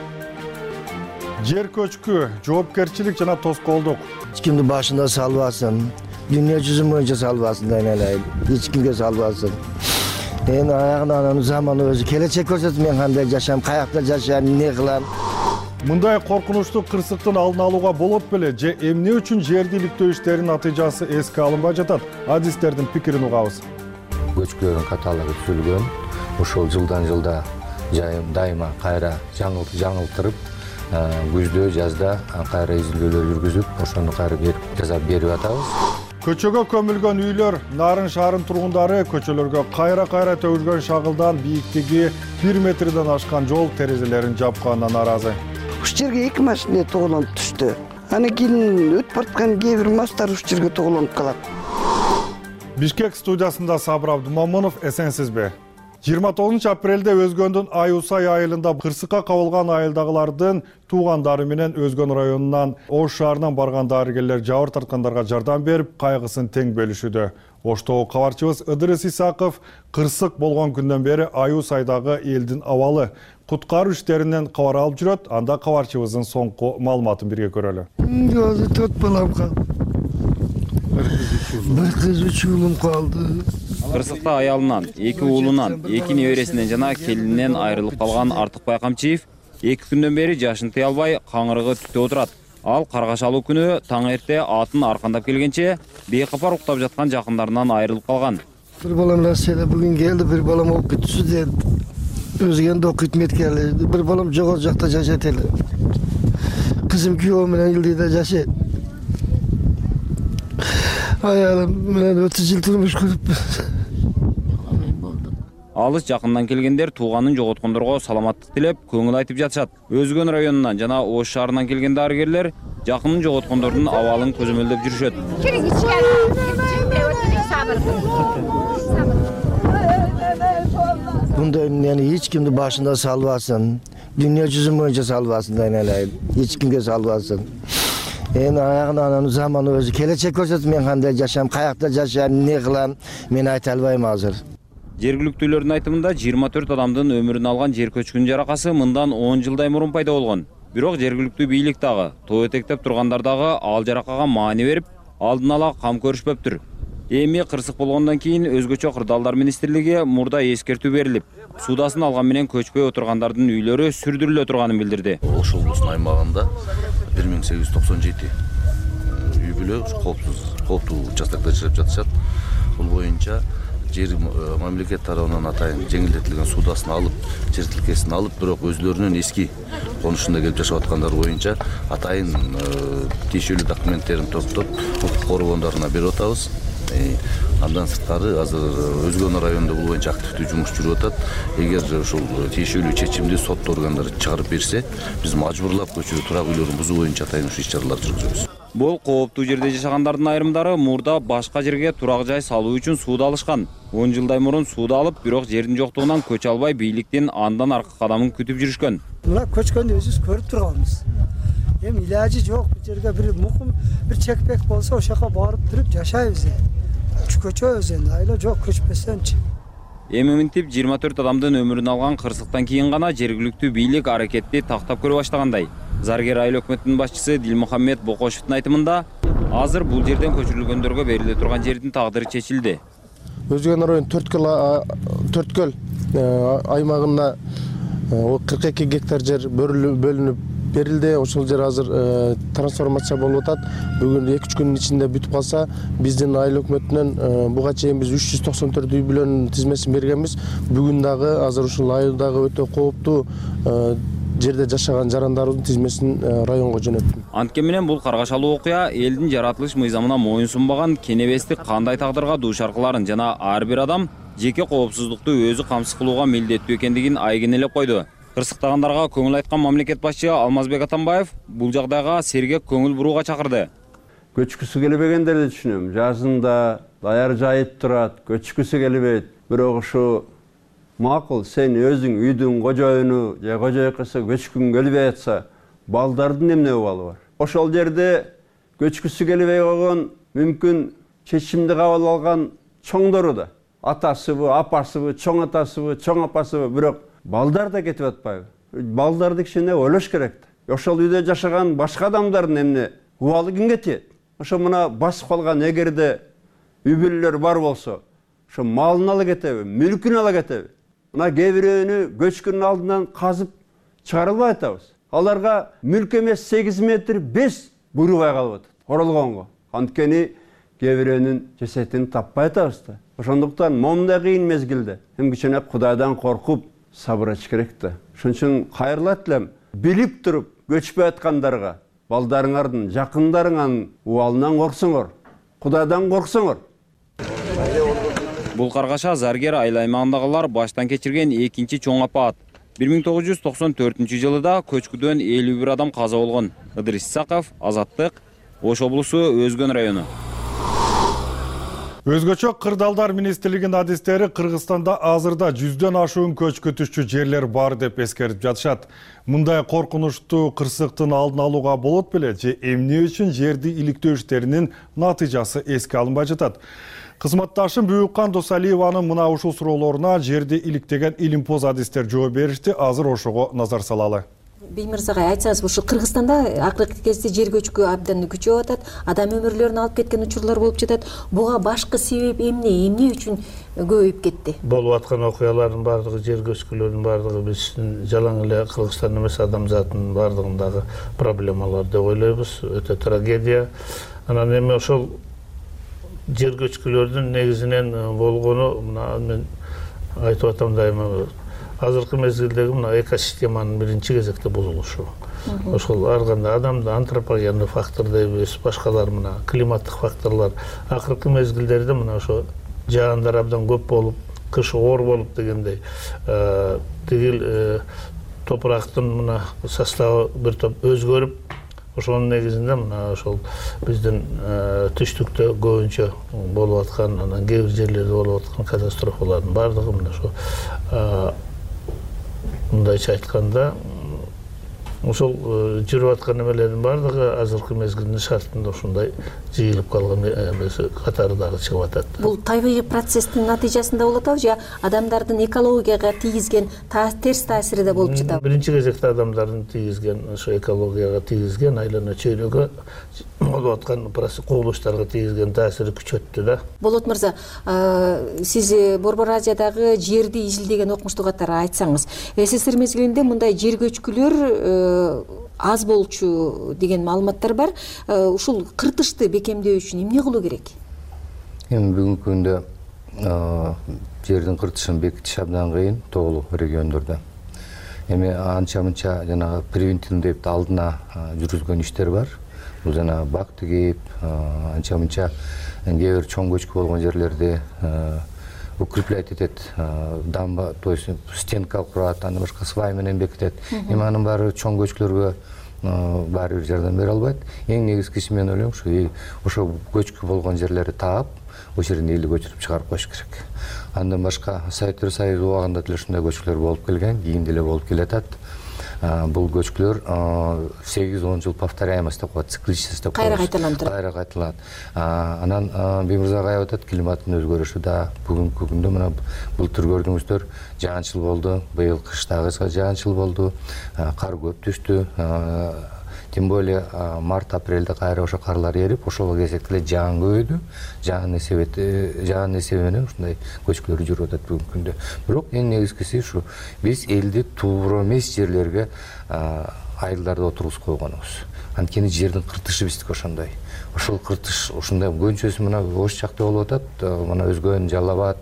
Жер көчкү, жоопкерчилик жана тоскоолдук. Эч кимди башына салбасын. Dünya жүзү боюнча салбасын айналайын. Эч кимге салбасын. Эми аягынан анын заманы өзү келечек көрсөтсүн, мен кандай жашайм, каякта жашайм, эмне кылам. Мындай коркунучтуу кырсыктын алдын алууга болот беле же эмне үчүн жерди иликтөө иштеринин натыйжасы эске алынбай жатат? Адистердин пикирин угабыз. Көчкүлөрдүн каталыгы түзүлгөн. Ошол жылдан жылда дайыма кайра жаңылтырып, күздө, жазда кайра изилдөөлөр жүргүзүп, ошону кайра жасап берип атабыз. Көчөгө көмүлгөн үйлөр, Нарын шаарын тургундары көчөлөргө кайра төгүлгөн шагылдан бийиктиги 1 метрден ашкан жол терезелерин жапканына нааразы. Уш жерге 2 машина тоголонуп түштү. Анан кийин өтүп бараткан кээ бир мастар уш жерге тоголонуп калат. Бишкек студиясында Сабыр Абдумамунов, эсенсизби? 29 апрелде Өзгөндүн Айусай айылында кырсыкка кабылган айылдагылардын туугандары менен Өзгөн районунан Ош шаарынан барган дарыгерлер жабыр тарткандарга жардам берип, кайгысын тең бөлүшүүдө. Оштогу кабарчыбыз Ыдырыс Исаков кырсык болгон күндөн бери Айусайдагы элдин абалы, куткаруу иштеринен кабар алып жүрөт. Анда кабарчыбыздын соңку маалыматын бирге көрөлү. Өзү 4 балам калды. Bir kız 3 уулум калды. Кырсыкта аялынан, 2 уулунан, 2 небересинен жана келининен айрылып калган Артыкбай Камчиев 2 күндөн бери жашын тыя албай каңырыгы түтүп отурат. Ал каргашалуу күнү таң эрте атын аркандап келгенче бейкапар уктап жаткан жакындарынан айрылып калган. Bir balam Россияда бүгүн келди, bir balam окуп кетчү деп. Өзгөндө окуйт меткели, bir balam жогору жакта жашайт эле. Кызым күйөө менен Илдийде жашайт. Аялым менен 30 жыл турмуш көрүп. Алыс жакындан келгендер тууганын жоготкондорго саламаттык тилеп, көңүл айтып жатышат. Өзгөн районунан жана Ош шаарынан келген дарыгерлер жакынын жоготкондордун абалын көзөмөлдөп жүрүшөт. Bunda yani hiç kimde başında salvasın. Dünya жүзү boyunca salvasın aynalayın. Hiç kimge salvasın. Endi ayagынан anın zamanı özü kelечек көрсөтсүн, мен кандай жашайм, каякта жашайм, эмне кылам, мен айта албайм азыр. Жергиликтүүлөрдүн айтымында 24 адамдын өмүрүн алган жер көчкүнүн жаракасы мындан 10 жылдай мурун пайда болгон. Бирок жергиликтүү бийлик дагы, тоо этектеп тургандар дагы ал жаракага маани берип, алдын ала кам көрүшпөптүр. Эми кырсык болгондон кийин өзгөчө кырдаалдар министрлиги мурда эскертүү берилип, суудасын алган менен көчпөй отургандардын үйлөрү сүрдүрүлө турганын билдирди. Ош облусунун аймагында 1897 үй бүлө кооптуу участокто жашап жатышат. Бул боюнча жер мамлекет тарабынан атайын жеңилдетилген суудасын алып, жер тилкесин алып, бирок өзлөрүнүн эски конушунда келип жашап аткандар боюнча атайын тиешелүү документтерин топтоп, укук коргондоруна берип атабыз. Андан сырткары азыр Өзгөн районунда бул боюнча активдүү жумуш жүрүп атат. Эгер ошол тиешелүү чечимди сот органдары чыгарып берсе, биз мажбурлап көчө турак үйлөрүн бузуу боюнча атайын иш-чаралар жүргүзөбүз. Бул кооптуу жерде жашагандардын айрымдары мурда башка жерге турак жай салуу үчүн сууда алышкан. 10 жылдай мурун сууда алып, бирок жердин жоктугунан көчө албай бийликтин андан аркы кадамын күтүп жүрүшкөн. Мына көчкөндү өзүбүз көрүп турганбыз. Эми илажы жок, бул жерге бир мукум, бир чекпек болсо ошоко барып туруп жашайбыз. Көчөбүз энди, айла жок көчпөсөнчү. Эми мынтип 24 адамдын өмүрүн алган кырсыктан кийин гана жергиликтүү бийлик аракетти тактап көрө баштагандай. Заргер айыл өкмөтүнүн башчысы Дилмухаммед Бокошевдун айтымында, азыр бул жерден көчүрүлгөндөргө бериле турган жердин тагдыры чечилди. Өзгөн район 4 көл аймагында 42 гектар жер бөлүнүп берилди. Ошол жер азыр трансформация болуп атат. Бүгүн 2-3 күнүн ичинде бүтүп калса, биздин айыл өкмөтүнөн буга чейин биз 394 үй бүлөнүн тизмесин бергенбиз. Бүгүн дагы азыр ушул айылдагы өтө кооптуу жерде жашаган жарандарыбыздын тизмесин районго жөнөттүм. Антке менен бул каргашалуу окуя элдин жаратылыш мыйзамына моюн сунбаган кенебестик кандай тагдырга дуушар кыларын жана ар бир адам жеке коопсуздукту өзү камсыз кылууга милдеттүү экендигин айгинелеп койду. Кырсыктагандарга көңүл айткан мамлекет башчы Алмазбек Атамбаев бул жагдайга сергек көңүл бурууга чакырды. Көчкүсү келбегендерди түшүнөм. Жазында даяр жайып турат, көчкүсү келбейт. Бирок ушу макул сен өзүң үйдүн кожоюну же кожойкысы көчкүң келбей атса, балдардын эмне абалы бар? Ошол жерде көчкүсү келбей койгон мүмкүн чечимди кабыл алган чоңдору да, атасыбы, апасыбы, чоң атасыбы, чоң апасыбы, бирок балдар да кетип атпайбы? Балдарды кичине ойлош керек. Ошол үйдө жашаган башка адамдардын эмне убалы кимге тиет? Ошо мына басып калган эгерде үй бүлөлөр бар болсо, ошо малын ала кетеби, мүлкүн ала кетеби? Мына кээ бирөөнү көчкүнүн алдынан казып чыгарылбай атабыз. Аларга мүлк эмес 8 метр 5 буйрубай калып атат, оролгонго. Анткени кээ бирөөнүн жесетин таппай атабыз да. Ошондуктан момундай кыйын мезгилде эми кичине Кудайдан коркуп сабырчы керек да. Ошон үчүн кайрылат элем, билип туруп көчпөй аткандарга, балдарыңардын, жакындарыңардын убалынан корксоңор, Кудайдан корксоңор. Бул каргаша Заргер айыл аймагындагылар баштан кечирген экинчи чоң апат. 1994 жылыда көчкүдөн 51 адам каза болгон. Ыдырис Исаков, Азаттык, Ош облусу, Өзгөн району. Өзгөчө кырдаалдар министрлигинин адистери Кыргызстанда азырда 100дөн ашуун көчкү түшчү жерлер бар деп эскертип жатышат. Мындай коркунучтуу кырсыктын алдын алууга болот беле же эмне үчүн жерди иликтөө иштеринин натыйжасы эске алынбай жатат? Кызматташым Бүйүккан Досалиеванын мына ушул суроолоруна жерди иликтеген илимпоз адистер жооп беришти. Азыр ошого назар салалы. Беймирзагай, айтсаңыз, ушу Кыргызстанда акыркы кезде жер көчкү абдан күчөп атат, адам өмүрлөрүн алып кеткен учурлар болуп жатат. Буга башкы себеп эмне үчүн көбөйүп кетти? Болуп аткан окуялардын бардыгы, жер көчкүлөрдүн бардыгы биздин жалаң эле Кыргызстан эмес адамзаттын бардыгындагы проблемалар деп ойлойбуз. Өтө трагедия. Анан эми ошол жер көчкүлөрдүн негизинен болгону, мына мен айтып атам дайыма, азыркы мезгилдеги мына экосистеманын биринчи кезекте бузулушу. Ошол ар кандай адамды антропогендүү фактор дейбиз, башкалар мына климаттык факторлор. Акыркы мезгилдерде мына ошо жаандар абдан көп болуп, кыш оор болуп дегендей, тигил топурактын мына составы бир топ өзгөрүп, ошонун негизинде мына ошол биздин түштүктө көбүнчө болуп аткан, анан кээ бир жерлерде болуп аткан катастрофалардын бардыгы мына ошо мындайча айтканда ошол жүрүп аткан эмелердин бардыгы азыркы мезгилдин шартында ушундай жыйылып калган катары дагы чыгып атат. Бул табигый процесстин натыйжасында болуп атабы же адамдардын экологияга тийгизген терс таасири да болуп жатабы? Биринчи кезекте адамдардын тийгизген, ошо экологияга тийгизген, айлана чөйрөгө болуп аткан кубулуштарга тийгизген таасири күчөттү да. Болот мырза, сиз Борбор Азиядагы жерди изилдеген окумуштуу катары айтсаңыз, СССР мезгилинде мындай жер көчкүлөр аз болчу деген маалыматтар бар. Ушул кыртышты бекемдөө үчүн эмне кылуу керек? Эми бүгүнкү күндө жердин кыртышын бекитиш абдан кыйын тоолуу региондордо. Эми анча-мынча жанагы превентивдүү деп алдына жүргүзгөн иштер бар. Бул жана бак тигип, анча-мынча кээ бир чоң көчкү болгон жерлерди укреплять этет, дамба, то есть стенка курат, аны башка свай менен бекитет. Эми анын баары чоң көчкүлөргө баары бир жардам бере албайт. Эң негизгиси мен ойлойм, ошо көчкү болгон жерлерди таап, ошол жерден элди көчүрүп чыгарып коюш керек. Андан башка Советтер Союзу убагында деле ушундай көчкүлөр болуп келген, кийин деле болуп келатат. Бул көчкүлөр 8-10 жыл повторяемость деп коет, цикличность деп коет. Кайра кайталанат. Анан Беймирзагай айтып атат, климаттын өзгөрүшү да бүгүнкү күндө мына былтыр көрдүңүздөр, жаанчыл болду, быйыл кыштагы жаанчыл болду, кар көп түштү. тем более март апрелде кайра ошо карлар эрип ошол кезекте эле жаан көбөйдү. Жаан эсеби менен ушундай көчкүлөр жүрүп атат бүгүнкү күндө. Бирок эң негизгиси ушу биз элди туура эмес жерлерге айылдарды отургузуп койгонубуз. Анткени жердин кыртышы биздики ошондой. Ошол кыртыш ушундай көнчөсү мына ош жакта болуп атат. Мына Өзгөн, Жалал Абад,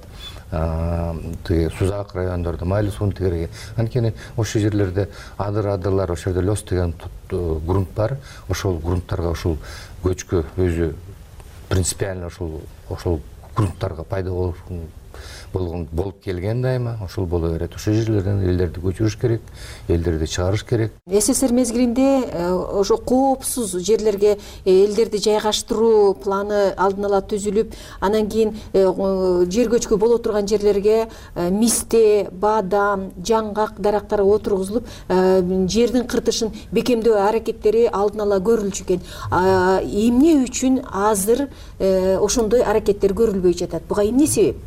Сузак райондордо майлуу суунун тегереги. Анткени ошол жерлерде адырлар, ошол жерде лёс деген грунт бар. Ошол грунттарга ушул көчкү өзү принципиально ошол грунттарга пайда болуп келген дайыма, ошол боло берет. Ошол жерлерден элдерди көчүрүш керек, элдерди чыгарыш керек. СССР мезгилинде ошо коопсуз жерлерге элдерди жайгаштыруу планы алдын ала түзүлүп, анан кийин жер көчкү боло турган жерлерге мисте, баадам, жаңгак дарактары отургузулуп, жердин кыртышын бекемдөө аракеттери алдын ала көрүлчү экен. Эмне үчүн азыр ошондой аракеттер көрүлбөй жатат? Буга эмне себеп?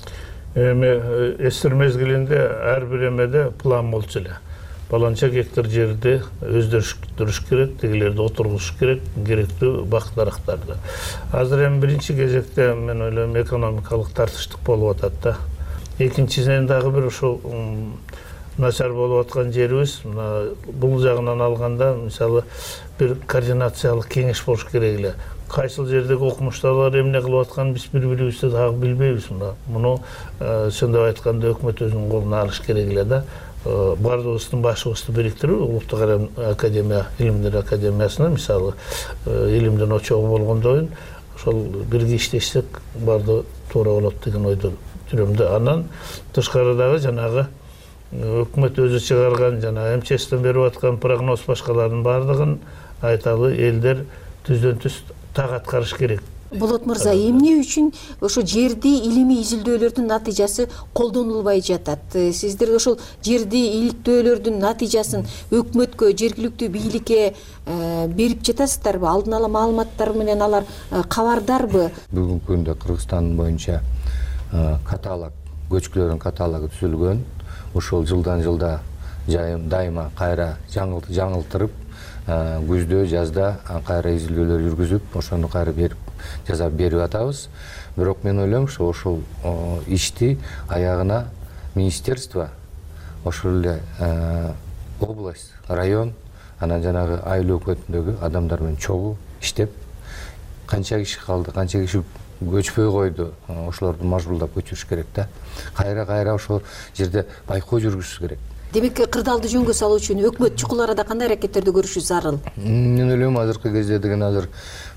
СССР мезгилинде ар бир эмеде план болчу эле. Баланча гектар жерди өздөрүштүрүш керек, тегилерди отургузуш керек, керектүү бак дарактарды. Азыр эми биринчи кезекте мен ойлойм экономикалык тартыштык болуп атат да. Экинчиден дагы бир ошол начар болуп аткан жерибиз, бул жагынан алганда, мисалы, бир координациялык кеңеш болуш керек эле. Кайсыл жердеги окумуштуулар эмне кылып атканын биз бири-бирибизди дагы билбейбиз. Муну чындап айтканда өкмөт өзүнүн колуна алыш керек эле да. Бардыгыбыздын башыбызды бириктирип, Улуттук академия, Илимдер академиясына, мисалы, илимдин очогу болгондойн, ошол бирге иштешсек бардыгы туура болот деген ойдо жүрөм. Анан тышкарыдагы жанагы өкмөт өзү чыгарган, жана МЧСтен берип аткан прогноз башкалардын бардыгын айталы элдер түздөн түз так аткарыш керек. Болот мырза, эмне үчүн ошо жерди илимий изилдөөлөрдүн натыйжасы колдонулбай жатат? Сиздер ошол жерди иликтөөлөрдүн натыйжасын өкмөткө, жергиликтүү бийликке берип жатасыздарбы? Алдын ала маалыматтар менен алар кабардарбы? Бүгүнкү күндө Кыргызстан боюнча каталог, көчкүлөрдүн каталогу түзүлгөн. Ошол жылдан жылда дайыма кайра жаңылтырып, күздө, жазда кайра изилдөөлөр жүргүзүп, ошону кайра жасап берип атабыз. Бирок мен ойлойм, ошол ишти аягына министерство, ошол эле область, район, анан жанагы айыл өкмөтүндөгү адамдар менен чогуу иштеп, канча киши калды, канча киши көчпөй койду, ошолорду мажбурлап көчүрүш керек да. Кайра ошол жерде байкоо жүргүзүш керек. Демек, кырдаалды жөнгө салуу үчүн өкмөт чукул арада кандай аракеттерди көрүшү зарыл? Мен ойлойм, азыркы кезде деген азыр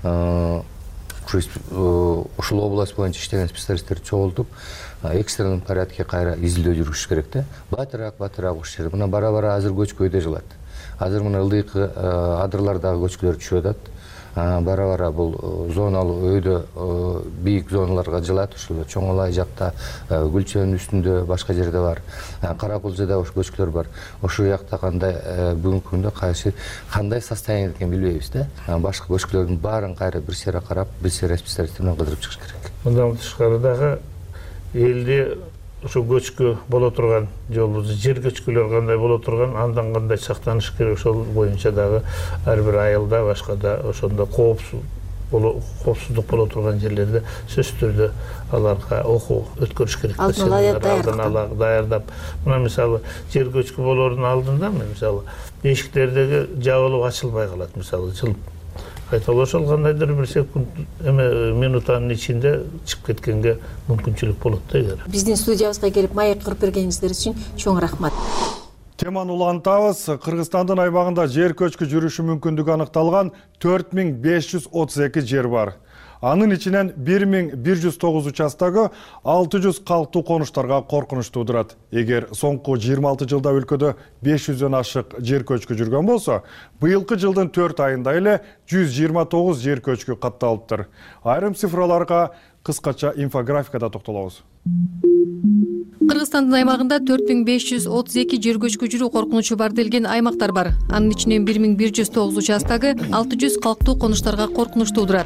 ушул область боюнча иштеген специалисттерди чогултуп, экстренный порядке кайра изилдөө жүргүзүш керек да. Батыраак ушул жерде. Мына бара-бара азыр көчкү өйдө жылат. Азыр мына ылдыйкы адырлардагы көчкүлөр түшүп атат. Бара-бара бул зоналуу өйдө бийик зоналарга жылат. Ушул Чоңолай жакта, Гүлчөнүн үстүндө, башка жерде бар. Каракулжада ошо көчкүлөр бар. Ошол жакта кандай бүгүнкү күндө кандай состояние экенин билбейбиз да. Башка көчкүлөрдүн баарын кайра бир сера карап, бир сера специалисттер менен кыдырып чыгыш керек. Мындан тышкарыдагы элди ошо көчкү боло турган жолубуз, жер көчкүлөр кандай боло турган, андан кандай сактаныш керек, ошол боюнча дагы ар бир айылда, башкада ошондо коопсуздук боло турган жерлерде сөзсүз түрдө аларга окуу өткөрүш керек. Алдын ала даярдап. Мына мисалы жер көчкү болоордун алдында мисалы эшиктердеги жабылып ачылбай калат, мисалы жылып. Айталы ошол кандайдыр бир секунд минутанын ичинде чыгып кеткенге мүмкүнчүлүк болот да эгер. Биздин студиябызга келип маек кырып бергениңиздер үчүн чоң рахмат. Теманы улантабыз. Кыргызстандын аймагында жер көчкү жүрүшү мүмкүндүгү аныкталган 4532 жер бар. Анын ичинен 1109 участогу 600 калктуу конуштарга коркунуч туудурат. Эгер соңку 26 жылда өлкөдө 500дөн ашык жер көчкү жүргөн болсо, быйылкы жылдын 4 айында эле 129 жер көчкү катталыптыр. Айрым цифраларга кыскача инфографикада токтолобуз. Кыргызстандын аймагында 4532 жер көчкү жүрүү коркунучу бар делген аймактар бар. Анын ичинен 1109 участогу 600 калктуу конуштарга коркунуч туудурат.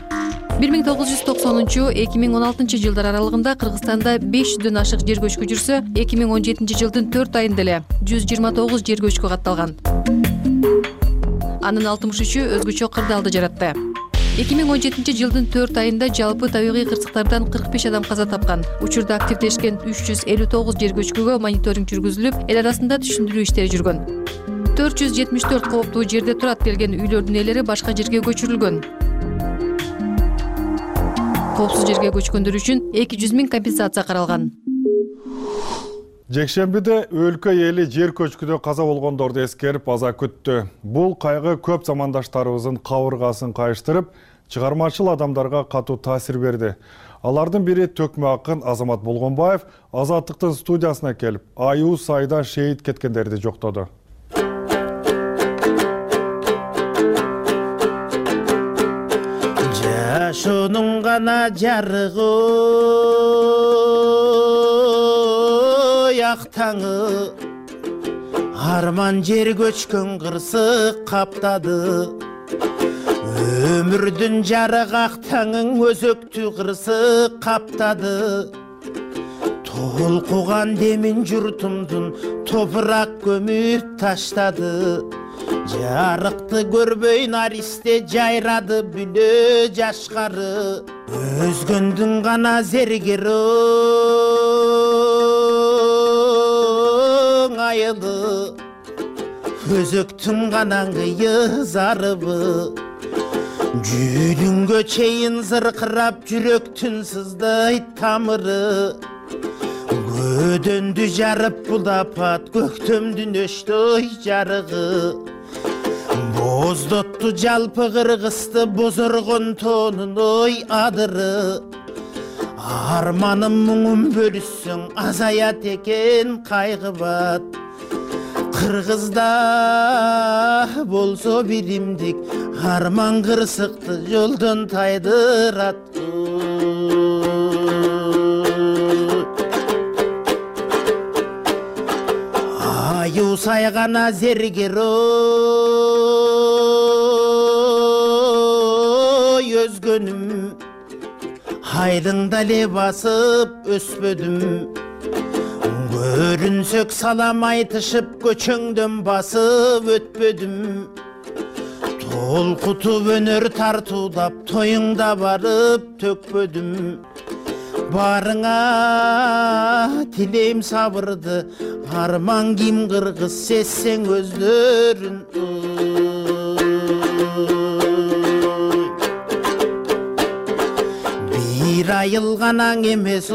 1990-2016 жылдар аралыгында Кыргызстанда 500дөн ашык жер көчкү жүрсө, 2017 жылдын 4 айында эле 129 жер көчкү катталган. анын 63-ü өзгөчө кырдаалды жаратты. 2017-жылдын 4 айында жалпы табигый кырсыктардан 45 адам каза тапкан. Учурда активдешкен 359 жер көчкүгө мониторинг жүргүзүлүп, эл арасында түшүндүрүү иштери жүргөн. 474 кооптуу жерде турат келген үйлөрдүн ээлери башка жерге көчүрүлгөн. Коопсуз жерге көчкөндөр үчүн 200 000 компенсация каралган. Жекшембиде өлкө эли жер көчкүдө каза болгондорду эскерип аза күттү. Бул кайгы көп замандаштарыбыздын кабыргасын кайыштырып, чыгармачыл адамдарга катуу таасир берди. Алардын бири төкмө акын Азамат Болгонбаев Азаттыктын студиясына келип, айуу сайда шейит кеткендерди жоктоду. Жашоонун гана жарыгы ак таңы, арман жер көчкөн кырсык каптады. Өмүрдүн жарык ак таңың өзөктү кырсык каптады. Толкуган демин журтумдун топурак көмүп таштады. Жарыкты көрбөй наристе жайрады бүлө жашкары. Өзгөндүн гана зергери айылы, өзөктүн гана ыңгайы зарыбы. Жүйдүнгө чейин зыркырап жүрөктүн сыздайт тамыры. Көдөндү жарып булапат көктөмдүн өчтөй жарыгы. Боздотту жалпы кыргызды бозоргон тонун ой адыры. Арманым мұңым бөліссің, азаят екен кайгыбат. Кыргызда болсо биримдик, арман кырсыкты жолдон тайдырат. Аю сайгана зергер ой өзгөнүм. Айдыңда ле басып өспөдүм. Көрүнсөк салам айтышып көчөңдөн басып өтпөдүм. Толкутуп өнөр тартуудап тоюңда барып төкпөдүм. Барыңа тилейм сабырды, арман ким кыргыз сезсең өздөрүн. Бир айылганаң эмес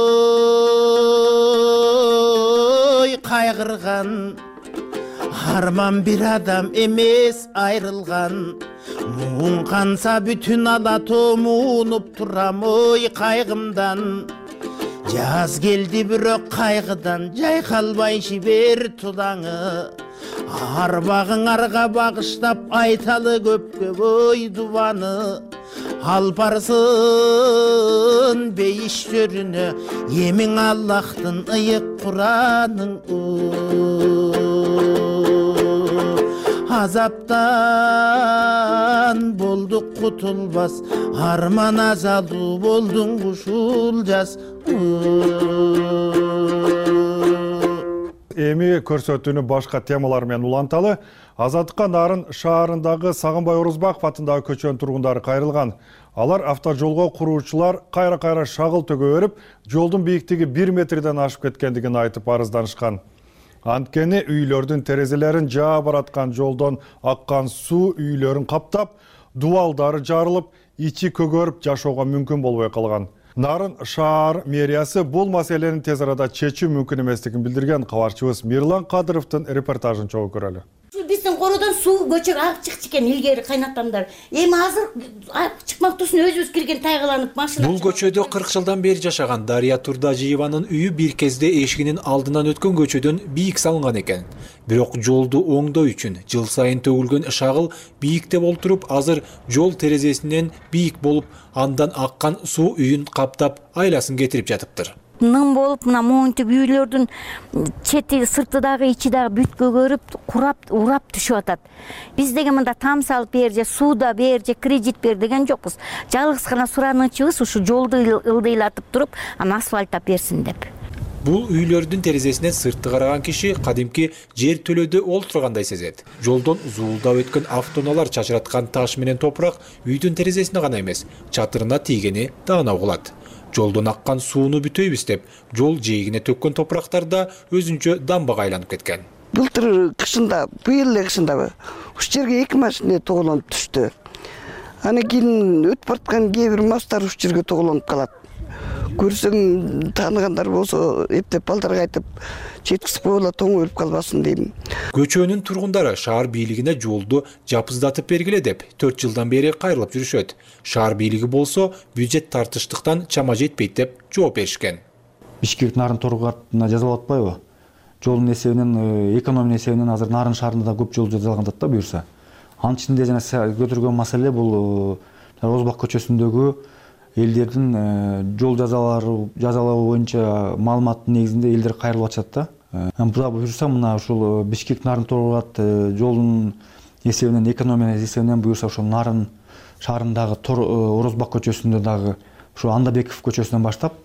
ой кайгырган. Арман бир адам эмес айрылган. Муң канса бүтүн ала томунуп турам ой кайгымдан. Жаз келди бирок кайгыдан, жайкалбай жибер тулаңы. Арбагыңарга багыштап айталы көпкө ой дубаны. Алпарсын бейиш жөрүнө, эмиң Аллахтын ыйык Куранын. Азаптан болдук кутулбас, арман азалуу болдуң ушул жаз. Эми көрсөтүүнү башка темалар менен уланталы. Азаттыкка Нарын шаарындагы Сагынбай Орузбаков атындагы көчөнүн тургундары кайрылган. Алар автожолго куруучулар кайра-кайра шагыл төгө берип, жолдун бийиктиги 1 метрден ашып кеткендигин айтып арызданышкан. Анткени үйлөрдүн терезелерин жаап бараткан жолдон аккан суу үйлөрүн каптап, дубалдары жарылып, ичи көгөрүп жашоого мүмкүн болбой калган. Нарын шаар мэриясы бул маселени тез арада чечүү мүмкүн эместигин билдирген. Кабарчыбыз Мирлан Кадыровдун репортажын чогуу көрөлү. Биздин кородон суу көчөк агып чыкчу экен илгери кайнатамдар. Эми азыр агып чыкмактуусун өзүбүз кирген тайгаланып машина. Бул көчөдө 40 жылдан бери жашаган Дария Турдажиеванын үйү бир кезде эшигинин алдынан өткөн көчөдөн бийик салынган экен. Бирок жолду оңдоо үчүн жыл сайын төгүлгөн шагыл бийикте болтуруп, азыр жол терезесинен бийик болуп, андан аккан суу үйүн каптап, айласын кетирип жатыптыр. Ным болуп, мына моунтуп үйлөрдүн чети, сырты дагы, ичи дагы бүт көгөрүп, урап түшүп атат. Биз деген мында там салып бер же сууда бер же кредит бер деген жокпуз. Жалгыз гана суранычыбыз ушу жолду ылдыйлатып туруп, аны асфальттап берсин деп. Бул үйлөрдүн терезесинен сыртты караган киши кадимки жер төлөдө олтургандай сезет. Жолдон зуулдап өткөн автоунаалар чачыраткан таш менен топурак үйдүн терезесине гана эмес, чатырына тийгени даана угулат. Жолдон аккан сууну бүтөйбүз деп, жол жээгине төккөн топурактар да өзүнчө дамбага айланып кеткен. Былтыр кышында, быйыл эле кышында уш жерге 2 машина тоголонуп түштү. Аны кийин өтүп бараткан кээ бир мастар уш жерге тоголонуп калат. Көрсөм тааныгандар болсо эптеп балдарга айтып жеткизип койгула, тоң өлүп калбасын дейм. Көчөнүн тургундары шаар бийлигине жолду жапыздатып бергиле деп 4 жылдан бери кайрылып жүрүшөт. Шаар бийлиги болсо бюджет тартыштыктан чама жетпейт деп жооп беришкен. Бишкек Нарын Торгартына жазалап атпайбы? Жолдун эсебинен, экономия эсебинен азыр Нарын шаарында да көп жол жазалган да буюрса. Анын ичинде жана көтөргөн маселе бул Розбак көчөсүндөгү элдердин жол жазалоо боюнча маалыматтын негизинде элдер кайрылып атышат да. Буга буюрса мына ушул Бишкек Нарын Торгат жолдун эсебинен, экономия эсебинен буюрса ошол Нарын шаарындагы Розбак көчөсүндө дагы ошо Андабеков көчөсүнөн баштап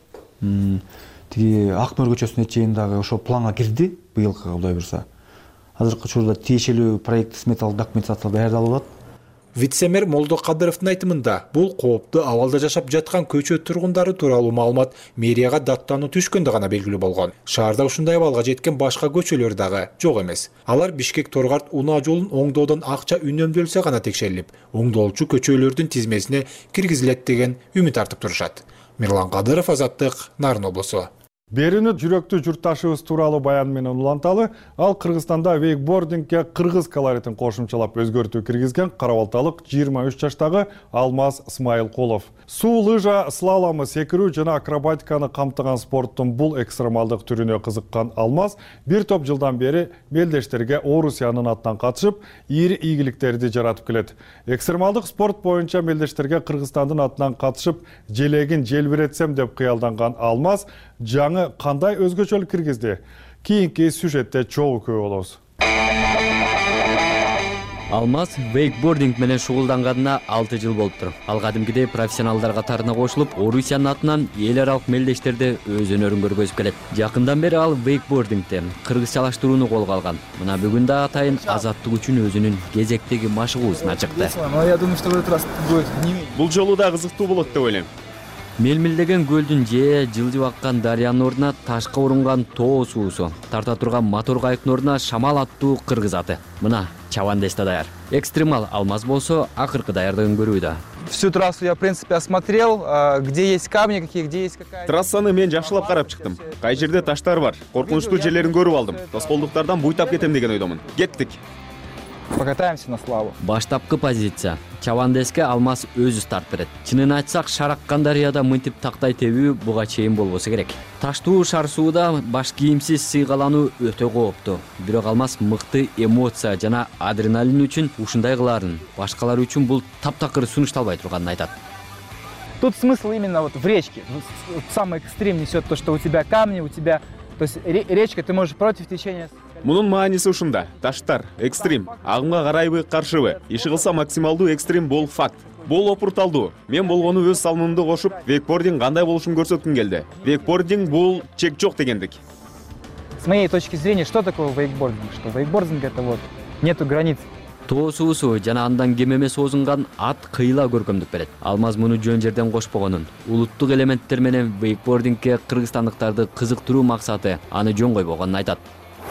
тиги Акмөр көчөсүнө чейин дагы ошол планга кирди быйылкы, Кудай буюрса. Азыркы учурда тиешелүү проект сметалык документация даярдалып атат. Вице-мэр Молдокадыровдун айтымында бул кооптуу абалда жашап жаткан көчө тургундары тууралуу маалымат мэрияга даттануу түшкөндө гана белгилүү болгон. Шаарда ушундай абалга жеткен башка көчөлөр дагы жок эмес. Алар Бишкек Торгарт унаа жолун оңдоодон акча үнөмдөлсө гана текшерилип, оңдолчу көчөлөрдүн тизмесине киргизилет деген үмүт артып турушат. Мирлан Кадыров, Азаттык, Нарын облусу. Берүүнү жүрөктүү журтташыбыз тууралуу баян менен уланталы, ал Кыргызстанда вейкбордингке кыргыз колоритин кошумчалап өзгөртүү киргизген карабалталык 23 жаштагы Алмаз Смайылкулов. Суу лыжа, слаломы, секирүү жана акробатиканы камтыган спорттун бул экстремалдык түрүнө кызыккан Алмаз бир топ жылдан бери мелдештерге Орусиянын атынан катышып, ийри ийгиликтерди жаратып келет. Экстремалдык спорт боюнча мелдештерге Кыргызстандын атынан катышып, желегин желбиретсем деп кыялданган Алмаз жаңы кандай өзгөчөлүк киргизди? Кийинки сюжетте чогуу көрүү болобуз. Алмаз вейкбординг менен шугулданганына 6 жыл болуптур. Ал кадимкидей профессионалдар катарына кошулуп, Орусиянын атынан эл аралык мелдештерде өз өнөрүн көргөзүп келет. Жакындан бери ал вейкбордингте кыргызчалаштырууну колго алган. Мына бүгүн да атайын азаттык үчүн өзүнүн кезектеги машыгуусуна чыкты. Бул жолу да кызыктуу болот деп ойлойм. Мелмилдеген көлдүн же жылжып аккан дарыянын ордуна ташка урунган тоо суусу, тарта турган мотор кайыктын ордуна шамал аттуу кыргыз аты. Мына Чавандес да даяр. Экстремал Алмаз болсо акыркы даярдыгын көрүүдө. Всю трассу я, в принципе, осмотрел, где есть камни, где есть какая-то... Трассаны мен жакшылап карап чыктым. Кай жерде таштар бар, коркунучтуу жерлерин көрүп алдым. Тоскоолдуктардан буйтап кетем деген ойдомун. Кеттик. Покатаемся на славу. Баштапкы позиция. Чавандеске Алмаз өзү старт берет. Чынын айтсак, шараккан дарыяда мынтип тактай тебүү буга чейин болбосо керек. Таштуу шар сууда баш кийимсиз сыйгалануу өтө кооптуу. Бирок Алмаз мыкты эмоция жана адреналин үчүн ушундай кылаарын, башкалар үчүн бул таптакыр сунушталбай турганын айтат. Тут смысл именно вот в речке. Самый экстрим несет то, что у тебя камни, у тебя... То есть речка, ты можешь против течения... Мунун мааниси ушунда. Таштар, экстрим, агымга карайбы, каршыбы. Иши кылса максималдуу экстрим бул факт. Бул опурталдуу. Мен болгону өз салымымды кошуп, вейкбординг кандай болушун көрсөткүм келди. Вейкбординг бул чек жок дегендик. С моей точки зрения, что такое вейкбординг? Что вейкбординг это вот нету границ. Тоо суусу жана андан кем эмес оозунган ат кыйла көркөмдүк берет. Алмаз муну жөн жерден кошпогонун, улуттук элементтер менен вейкбордингке кыргызстандыктарды кызыктыруу максаты аны жөн койбогонун айтат.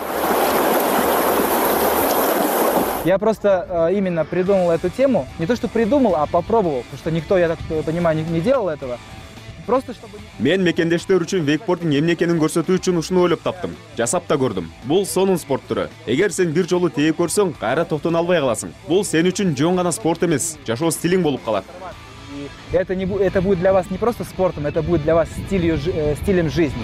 Я просто именно придумал эту тему, не то что придумал, а попробовал, потому что никто, я так понимаю, не делал этого. Просто чтобы... Мен мекендештер үчүн вейкбординг эмне экенин көрсөтүү үчүн ушуну ойлоп таптым. Жасап да көрдүм. Бул сонун спорт түрү. Эгер сен бир жолу тээп көрсөң, кайра токтоно албай каласың. Бул сен үчүн жөн гана спорт эмес, жашоо стилиң болуп калат. Это будет для вас не просто спортом, это будет для вас стилем жизни.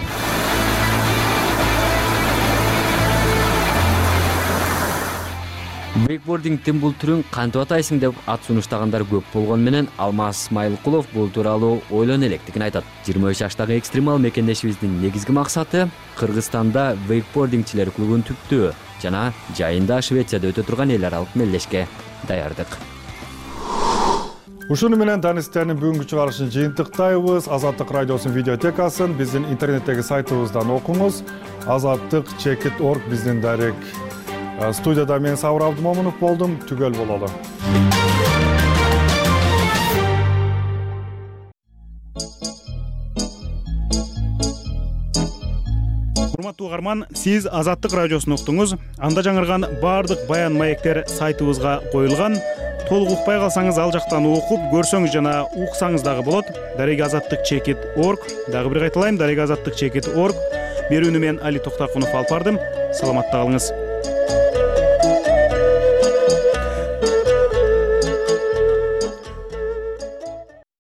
Вейкбордингтин бул түрүн кантип атайсың деп ат сунуштагандар көп болгон менен Алмаз Смайылкулов бул тууралуу ойлоно электигин айтат. 23 жаштагы экстремал мекендешибиздин негизги максаты Кыргызстанда вейкбордингчилер клубун түптөө жана жайында Швецияда өтө турган эл аралык мелдешке даярдык. Ушуну менен Данистердин бүгүнкү чыгарышын жыйынтыктайбыз. Азаттык радиосунун видеотекасын биздин интернеттеги сайтыбыздан окуңуз. Azattık.org биздин дарек. Студияда мен Сабыр Абдымомунов болдум. Түгөл бололу. Урматтуу угарман, сиз Азаттык радиосун уктуңуз. Анда жаңырган баардык баян маектер сайтыбызга коюлган. Толук укпай калсаңыз ал жактан окуп, көрсөңүз жана уксаңыз дагы болот. Darek-azattik.org. Дагы бир кайталайм, Darek-azattik.org. Берүүнү мен Али Токтакунов алып бардым. Саламатта калыңыз.